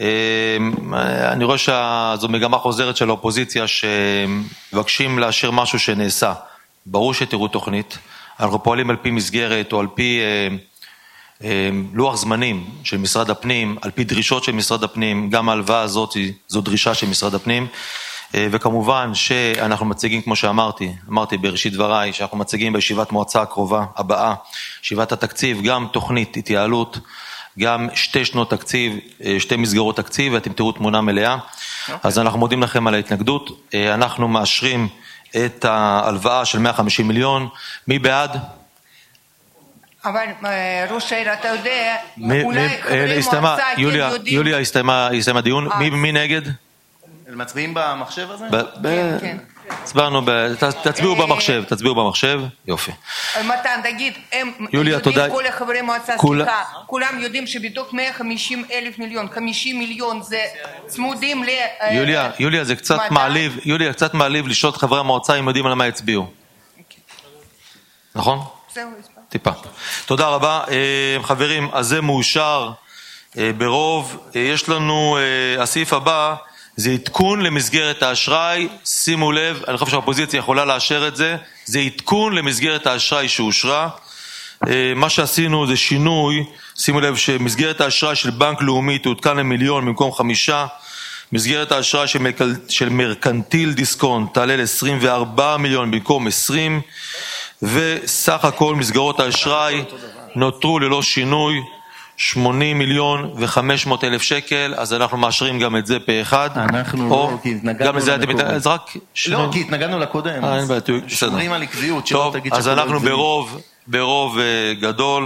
אני רואה שזו מגמה חוזרת של האופוזיציה, שמבקשים לאשר משהו שנעשה. ברור שתראו תוכנית. אנחנו פועלים על פי מסגרת, או על פי לוח זמנים של משרד הפנים, על פי דרישות של משרד הפנים, גם ההלוואה הזאת זו דרישה של משרד הפנים. וכמובן שאנחנו מציגים, כמו שאמרתי, אמרתי בראשית דבריי, שאנחנו מציגים בישיבת מועצה הקרובה, הבאה, ישיבת התקציב, גם תוכנית התייעלות, גם שתי שנות תקציב, שתי מסגרות תקציב, ואתם תראו תמונה מלאה. Okay. אז אנחנו מודים לכם על ההתנגדות. אנחנו מאשרים את ההלוואה של מאה וחמישים מיליון. מי בעד? אבל ראש העיר, אתה יודע, אולי חברי מועצה כן יודעים... יוליה, הסתיימה הדיון. מי נגד? מצביעים במחשב הזה? כן, כן. הצבענו, תצביעו במחשב, תצביעו במחשב, יופי. מתן, תגיד, הם יודעים, כל החברי מועצה, סליחה, כולם יודעים שבתוך מאה וחמישים אלף מיליון, חמישים מיליון זה צמודים ל... יוליה, יוליה, זה קצת מעליב, יוליה, קצת מעליב לשאול את חברי המועצה אם יודעים על מה הצביעו. נכון? זהו, טיפה. תודה רבה. חברים, אז זה מאושר ברוב. יש לנו, הסעיף הבא, זה עדכון למסגרת האשראי, שימו לב, אני חושב שהאופוזיציה יכולה לאשר את זה, זה עדכון למסגרת האשראי שאושרה. מה שעשינו זה שינוי, שימו לב שמסגרת האשראי של בנק לאומי תעודכן למיליון במקום חמישה, מסגרת האשראי של, מקל... של מרקנטיל דיסקונט תעלה ל-עשרים וארבעה מיליון במקום עשרים, וסך הכל מסגרות האשראי נותרו ללא שינוי, שמונים מיליון וחמש מאות אלף שקל, אז אנחנו מאשרים גם את זה פה אחד. אנחנו לא, כי התנגדנו לקודם. אז רק לא, כי התנגדנו לקודם. שומרים על עקביות, שלא תגיד אז אנחנו ברוב, ברוב גדול.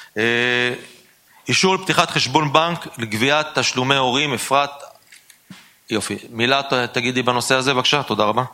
אישור לפתיחת חשבון בנק לגביית תשלומי הורים, אפרת, יופי. מילה תגידי בנושא הזה, בבקשה, תודה רבה.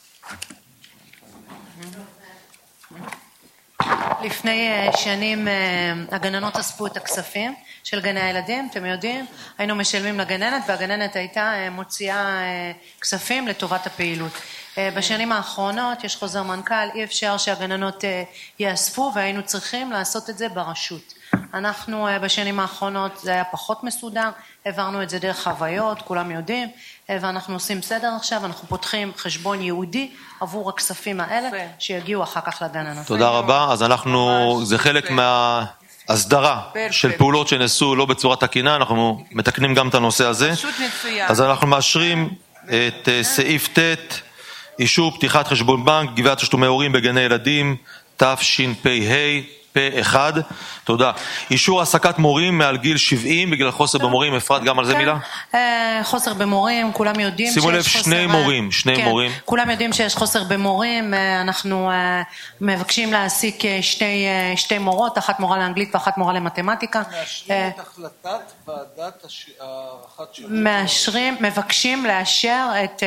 לפני שנים הגננות אספו את הכספים של גני הילדים, אתם יודעים, היינו משלמים לגננת והגננת הייתה מוציאה כספים לטובת הפעילות. בשנים האחרונות יש חוזר מנכ"ל, אי אפשר שהגננות יאספו והיינו צריכים לעשות את זה ברשות. אנחנו בשנים האחרונות זה היה פחות מסודר, העברנו את זה דרך חוויות, כולם יודעים, ואנחנו עושים סדר עכשיו, אנחנו פותחים חשבון יהודי עבור הכספים האלה שיגיעו אחר כך לגננות. תודה רבה, אז אנחנו, זה חלק מההסדרה של פעולות שנעשו לא בצורה תקינה, אנחנו מתקנים גם את הנושא הזה. אז אנחנו מאשרים את סעיף ט', אישור פתיחת חשבון בנק, גביית תשלומי הורים בגני ילדים, תשפ"ה, פה אחד, תודה. אישור העסקת מורים מעל גיל שבעים בגלל חוסר במורים, אפרת גם על זה מילה? חוסר במורים, כולם יודעים שימו לב, שני מורים, שני מורים. כולם יודעים שיש חוסר במורים, אנחנו מבקשים להעסיק שתי מורות, אחת מורה לאנגלית ואחת מורה למתמטיקה. מאשרים את החלטת ועדת הערכת שירות? מאשרים, מבקשים לאשר את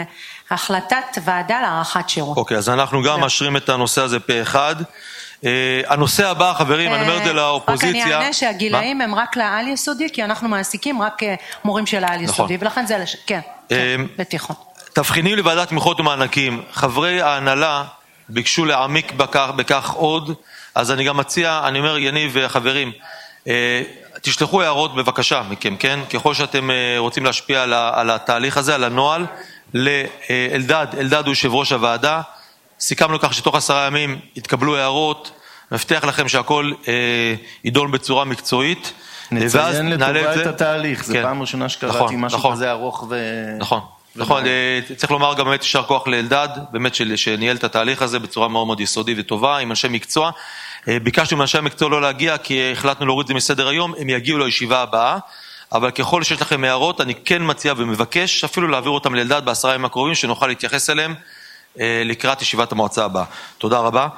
החלטת ועדה להערכת שירות. אוקיי, אז אנחנו גם מאשרים את הנושא הזה פה אחד. הנושא הבא, חברים, אני אומר את זה לאופוזיציה. רק אני אענה שהגילאים הם רק לעל יסודי, כי אנחנו מעסיקים רק מורים של העל יסודי, ולכן זה, כן, לתיכון. תבחינים לוועדת תמיכות ומענקים. חברי ההנהלה ביקשו להעמיק בכך עוד, אז אני גם מציע, אני אומר, יניב וחברים, תשלחו הערות בבקשה מכם, כן? ככל שאתם רוצים להשפיע על התהליך הזה, על הנוהל, לאלדד, אלדד הוא יושב ראש הוועדה, סיכמנו כך שתוך עשרה ימים יתקבלו הערות, מבטיח לכם שהכל אה, יידון בצורה מקצועית. נציין לטובה את התהליך, זה כן. פעם ראשונה שקראתי נכון, משהו נכון. כזה ארוך ו... נכון, נכון, אה, צריך לומר גם באמת יישר כוח לאלדד, באמת של, שניהל את התהליך הזה בצורה מאוד מאוד יסודית וטובה, עם אנשי מקצוע. אה, ביקשנו מאנשי המקצוע לא להגיע, כי החלטנו להוריד את זה מסדר היום, הם יגיעו לישיבה הבאה, אבל ככל שיש לכם הערות, אני כן מציע ומבקש אפילו להעביר אותם לאלדד בעשרה ימים הקרובים, שנוכל להתייחס אליהם לקראת ישיבת המועצה הבאה. תודה רבה.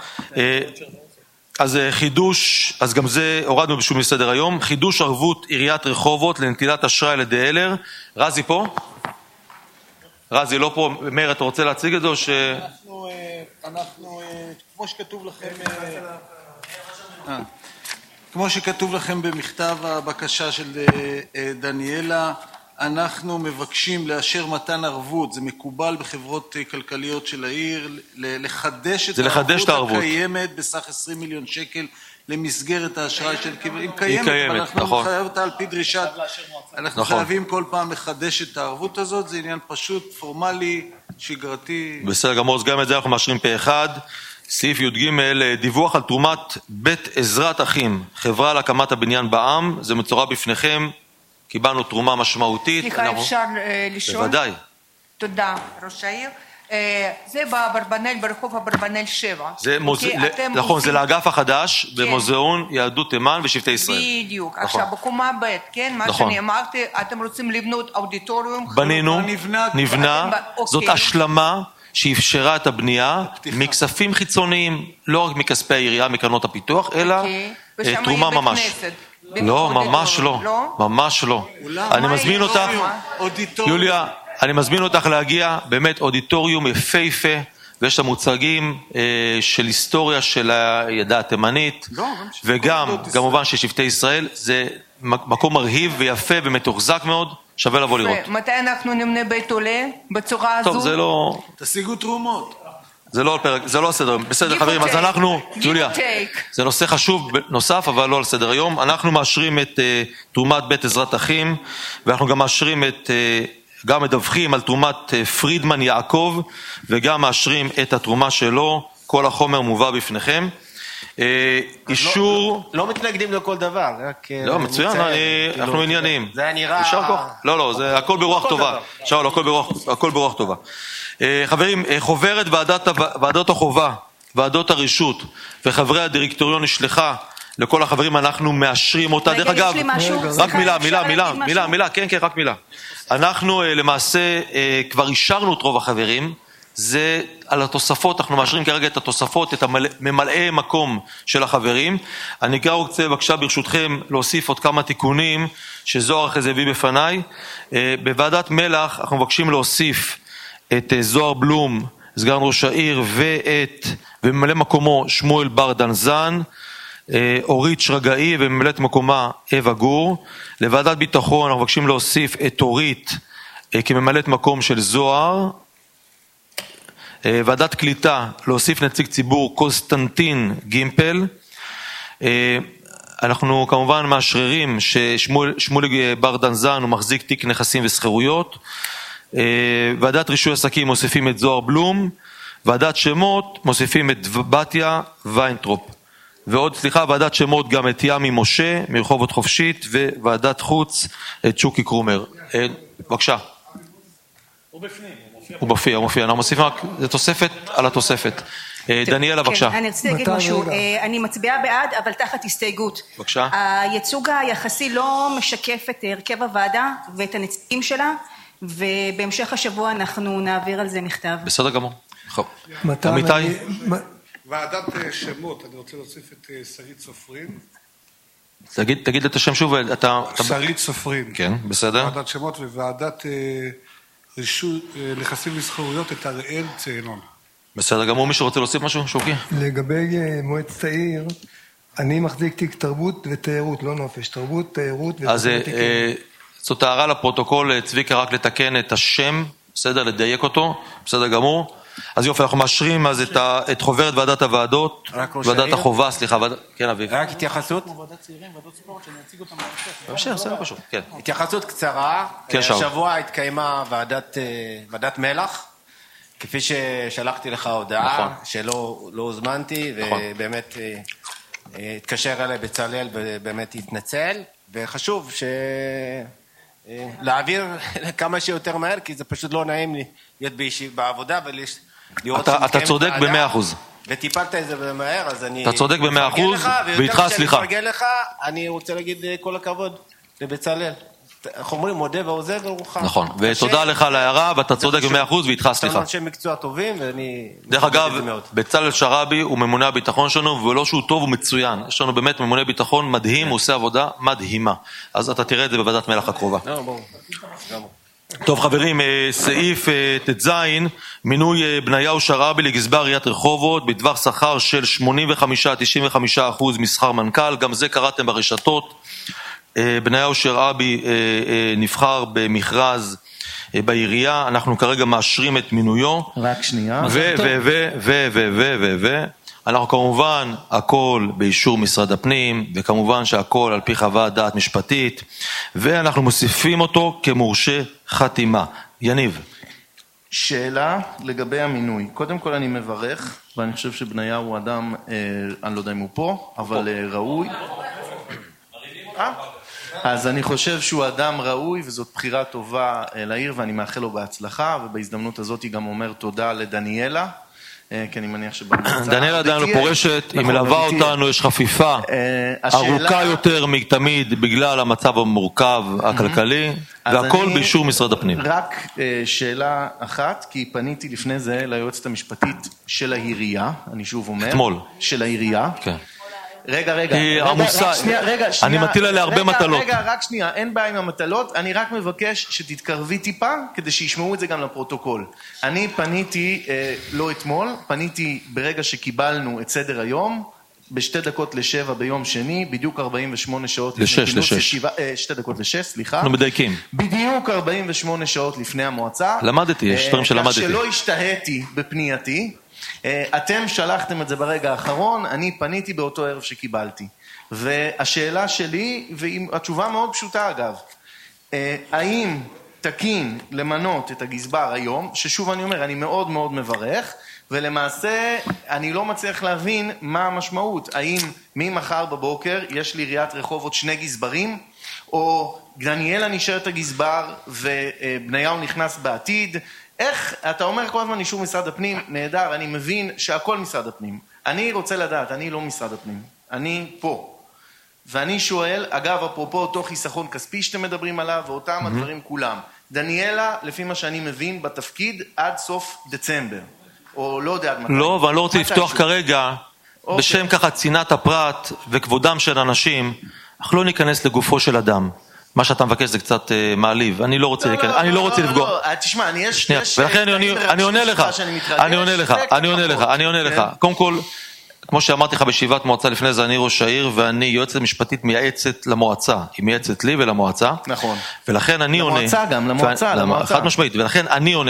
אז חידוש, אז גם זה הורדנו בשום מסדר היום, חידוש ערבות עיריית רחובות לנטילת אשראי על ידי אלר. רזי פה? רזי לא פה. מאיר, אתה רוצה להציג את זה או ש... אנחנו, אנחנו, כמו שכתוב לכם, כמו שכתוב לכם במכתב הבקשה של דניאלה, אנחנו מבקשים לאשר מתן ערבות, זה מקובל בחברות כלכליות של העיר, לחדש את הערבות הקיימת בסך עשרים מיליון שקל למסגרת האשראי של... היא קיימת, אבל אנחנו חייב אותה על פי דרישת... אנחנו חייבים כל פעם לחדש את הערבות הזאת, זה עניין פשוט, פורמלי, שגרתי. בסדר גמור, אז גם את זה אנחנו מאשרים פה אחד. סעיף י"ג, דיווח על תרומת בית עזרת אחים, חברה להקמת הבניין בעם, זה מצורף בפניכם. קיבלנו תרומה משמעותית. סליחה, אפשר לשאול? בוודאי. תודה, ראש העיר. זה באברבנאל, ברחוב אברבנאל שבע. נכון, זה לאגף החדש במוזיאון יהדות תימן ושבטי ישראל. בדיוק. עכשיו, בקומה ב', כן, מה שאני אמרתי, אתם רוצים לבנות אודיטוריום? בנינו, נבנה, זאת השלמה שאפשרה את הבנייה מכספים חיצוניים, לא רק מכספי העירייה, מקרנות הפיתוח, אלא תרומה ממש. לא, ממש לא, ממש לא. אני מזמין אותך, יוליה, אני מזמין אותך להגיע, באמת אודיטוריום יפהפה, ויש את המוצגים של היסטוריה של הידע התימנית, וגם, כמובן, של שבטי ישראל, זה מקום מרהיב ויפה ומתוחזק מאוד, שווה לבוא לראות. מתי אנחנו נמנה בית עולה בצורה הזו? טוב, זה לא... תשיגו תרומות. זה לא פרק, זה לא על סדר היום. בסדר חברים, אז אנחנו, יוליה, זה נושא חשוב נוסף, אבל לא על סדר היום. אנחנו מאשרים את uh, תרומת בית עזרת אחים, ואנחנו גם מאשרים את, uh, גם מדווחים על תרומת uh, פרידמן יעקב, וגם מאשרים את התרומה שלו, כל החומר מובא בפניכם. Uh, אישור... לא, לא, לא מתנגדים לכל דבר, רק... לא, מצוין, אני, כאילו, אנחנו עניינים. זה נראה... לא, לא, זה הכל ברוח טובה. שאול, הכל ברוח, הכל ברוח טובה. חברים, חוברת ועדת, ועדות החובה, ועדות הרשות וחברי הדירקטוריון נשלחה לכל החברים, אנחנו מאשרים אותה. דרך אגב, רק מילה, מילה, מילה, מילה, מילה, כן, כן, רק מילה. אנחנו למעשה כבר אישרנו את רוב החברים, זה על התוספות, אנחנו מאשרים כרגע את התוספות, את הממלאי מקום של החברים. אני כבר רוצה בבקשה ברשותכם להוסיף עוד כמה תיקונים שזוהר אחרי זה הביא בפניי. בוועדת מלח אנחנו מבקשים להוסיף את זוהר בלום, סגן ראש העיר, ואת, וממלא מקומו שמואל בר דנזן, אורית שרגאי וממלאת מקומה אווה גור. לוועדת ביטחון אנחנו מבקשים להוסיף את אורית כממלאת מקום של זוהר, ועדת קליטה, להוסיף נציג ציבור קונסטנטין גימפל. אנחנו כמובן מאשררים ששמולי בר דנזן הוא מחזיק תיק נכסים וסחירויות. ועדת רישוי עסקים מוסיפים את זוהר בלום. ועדת שמות מוסיפים את בתיה ויינטרופ. ועוד, סליחה, ועדת שמות גם את ימי משה מרחובות חופשית, וועדת חוץ את שוקי קרומר. בבקשה. הוא בפנים, הוא מופיע, הוא מופיע. אנחנו מוסיפים רק, זה תוספת על התוספת. דניאלה, בבקשה. אני רציתי להגיד משהו. אני מצביעה בעד, אבל תחת הסתייגות. בבקשה. הייצוג היחסי לא משקף את הרכב הוועדה ואת הנציגים שלה, ובהמשך השבוע אנחנו נעביר על זה מכתב. בסדר גמור. אמיתי? ועדת שמות, אני רוצה להוסיף את שרית סופרים. תגיד, תגיד את השם שוב, אתה... שרית סופרים. כן, בסדר. ועדת שמות וועדת רישוי נכסים וסחירויות את אריאל צאלון. בסדר גמור, מי שרוצה להוסיף משהו, שוקי? לגבי מועצת העיר, אני מחזיק תיק תרבות ותיירות, לא נופש, תרבות, תיירות אז זאת הערה לפרוטוקול, צביקה, רק לתקן את השם, בסדר, לדייק אותו, בסדר גמור. אז יופי, אנחנו מאשרים אז את, ה, את חוברת ועדת הוועדות, ועדת החובה, סליחה, ועד... כן, אביב. רק התייחסות? התייחסות קצרה. השבוע התקיימה ועדת, ועדת מלח, כפי ששלחתי לך הודעה, נכון. שלא לא הוזמנתי, נכון. ובאמת התקשר אליי בצלאל ובאמת התנצל, וחשוב ש... להעביר כמה שיותר מהר, כי זה פשוט לא נעים לי להיות בעבודה ולראות אתה, אתה צודק במאה אחוז. וטיפלת את זה במהר, אז אני... אתה צודק במאה אחוז, ואיתך סליחה. ויותר שאני מפרגן לך, אני רוצה להגיד כל הכבוד לבצלאל. אנחנו אומרים, מודה ועוזב ורוחם. נכון, ותודה לך על ההערה, ואתה צודק במאה אחוז, ואיתך סליחה. אתה אנשי מקצוע טובים, ואני... דרך אגב, בצלאל שרבי הוא ממונה הביטחון שלנו, ולא שהוא טוב, הוא מצוין. יש לנו באמת ממונה ביטחון מדהים, הוא עושה עבודה מדהימה. אז אתה תראה את זה בוועדת מלח הקרובה. לא, ברור. טוב חברים, סעיף תז, מינוי בניהו שרבי לגזבר עיריית רחובות, בדבר שכר של שמונים וחמישה עד תשעים וחמישה אחוז משכר מנכ"ל, גם זה קראתם ברשתות. בניהו שרבי נבחר במכרז בעירייה, אנחנו כרגע מאשרים את מינויו. רק שנייה. ו, ו, ו, ו, ו, ו, ו, ו. אנחנו כמובן, הכל באישור משרד הפנים, וכמובן שהכל על פי חוות דעת משפטית, ואנחנו מוסיפים אותו כמורשה חתימה. יניב. שאלה לגבי המינוי. קודם כל אני מברך, ואני חושב שבניהו הוא אדם, אה, אני לא יודע אם הוא פה, אבל אה, ראוי. אה? אז אני חושב שהוא אדם ראוי, וזאת בחירה טובה לעיר, ואני מאחל לו בהצלחה, ובהזדמנות הזאת היא גם אומר תודה לדניאלה, כי אני מניח שבמוצא... דניאלה עדיין לא פורשת, היא מלווה אותנו, יש חפיפה ארוכה יותר מתמיד, בגלל המצב המורכב הכלכלי, והכל באישור משרד הפנים. רק שאלה אחת, כי פניתי לפני זה ליועצת המשפטית של העירייה, אני שוב אומר, אתמול. של העירייה. כן. רגע, רגע, היא עמוסה, אני מטיל עליה הרבה מטלות. רגע, רק שנייה, אין בעיה עם המטלות, אני רק מבקש שתתקרבי טיפה, כדי שישמעו את זה גם לפרוטוקול. אני פניתי, לא אתמול, פניתי ברגע שקיבלנו את סדר היום, בשתי דקות לשבע ביום שני, בדיוק ארבעים ושמונה שעות... לשש, לשש. שתי דקות לשש, סליחה. אנחנו מדייקים. בדיוק ארבעים ושמונה שעות לפני המועצה. למדתי, יש דברים שלמדתי. כך שלא השתהיתי בפנייתי. אתם שלחתם את זה ברגע האחרון, אני פניתי באותו ערב שקיבלתי. והשאלה שלי, והתשובה מאוד פשוטה אגב, האם תקין למנות את הגזבר היום, ששוב אני אומר, אני מאוד מאוד מברך, ולמעשה אני לא מצליח להבין מה המשמעות, האם ממחר בבוקר יש לי עיריית רחובות שני גזברים, או דניאלה נשארת הגזבר ובניהו נכנס בעתיד, איך, אתה אומר כל הזמן אישור משרד הפנים, נהדר, אני מבין שהכל משרד הפנים. אני רוצה לדעת, אני לא משרד הפנים, אני פה. ואני שואל, אגב, אפרופו אותו חיסכון כספי שאתם מדברים עליו, ואותם הדברים כולם. דניאלה, לפי מה שאני מבין, בתפקיד עד סוף דצמבר. או לא יודע עד מתי. לא, ואני לא רוצה לפתוח כרגע, בשם ככה צנעת הפרט וכבודם של אנשים, אנחנו לא ניכנס לגופו של אדם. מה שאתה מבקש זה קצת מעליב, אני לא רוצה להיכנס, אני לא רוצה לפגוע. תשמע, אני יש... ולכן אני עונה לך, אני עונה לך, אני עונה לך, אני עונה לך. קודם כל, כמו שאמרתי לך בישיבת מועצה לפני זה, אני ראש העיר ואני יועצת משפטית מייעצת למועצה, היא מייעצת לי ולמועצה. נכון. ולכן אני עונה... למועצה גם, למועצה, למועצה. חד משמעית, ולכן אני עונה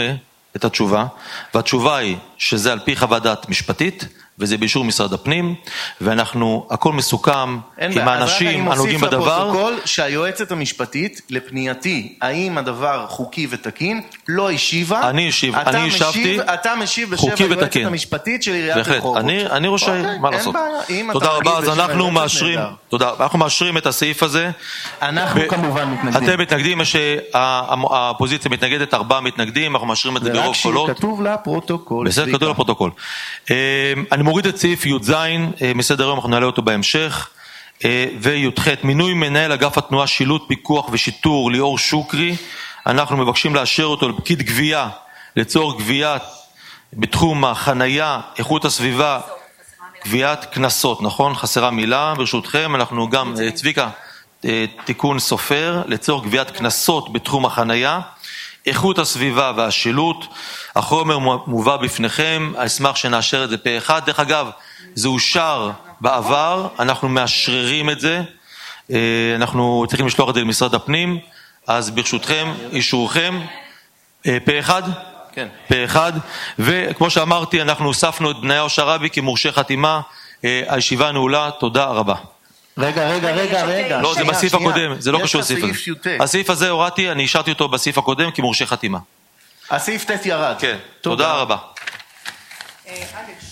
את התשובה, והתשובה היא שזה על פי חוות דעת משפטית, וזה באישור משרד הפנים, ואנחנו, הכל מסוכם עם האנשים הנוגעים בדבר. אני מוסיף לפרוטוקול שהיועצת המשפטית, לפנייתי, האם הדבר חוקי ותקין, לא השיבה. אני השיב, אני השבתי. אתה משיב בשם היועצת המשפטית של עיריית רחובות. אני רושם, מה לעשות. תודה רבה, אז אנחנו מאשרים, תודה, אנחנו מאשרים את הסעיף הזה. אנחנו כמובן מתנגדים. אתם מתנגדים, האופוזיציה מתנגדת, ארבעה מתנגדים, אנחנו מאשרים את זה ברוב קולות. ורק שכתוב לפרוטוקול. בסדר, כתוב לפרוטוקול. אני מוריד את סעיף י' ז', מסדר היום אנחנו נעלה אותו בהמשך, וי"ח, מינוי מנהל אגף התנועה שילוט פיקוח ושיטור ליאור שוקרי, אנחנו מבקשים לאשר אותו לפקיד גבייה, לצורך גביית בתחום החנייה, איכות הסביבה, גביית כנסות, נכון? חסרה מילה, ברשותכם, אנחנו גם, צביקה, תיקון סופר, לצורך גביית כנסות בתחום החנייה, איכות הסביבה והשילוט, החומר מובא בפניכם, אשמח שנאשר את זה פה אחד. דרך אגב, זה אושר בעבר, אנחנו מאשררים את זה, אנחנו צריכים לשלוח את זה למשרד הפנים, אז ברשותכם, אישורכם, פה אחד? כן. פה אחד, וכמו שאמרתי, אנחנו הוספנו את בניהו שרבי כמורשה חתימה, הישיבה נעולה, תודה רבה. רגע, רגע, רגע, רגע. לא, זה בסעיף הקודם, זה לא קשור לסעיף הזה. הסעיף הזה הורדתי, אני השארתי אותו בסעיף הקודם כמורשה חתימה. הסעיף ט' ירד. כן, תודה רבה. אלכס,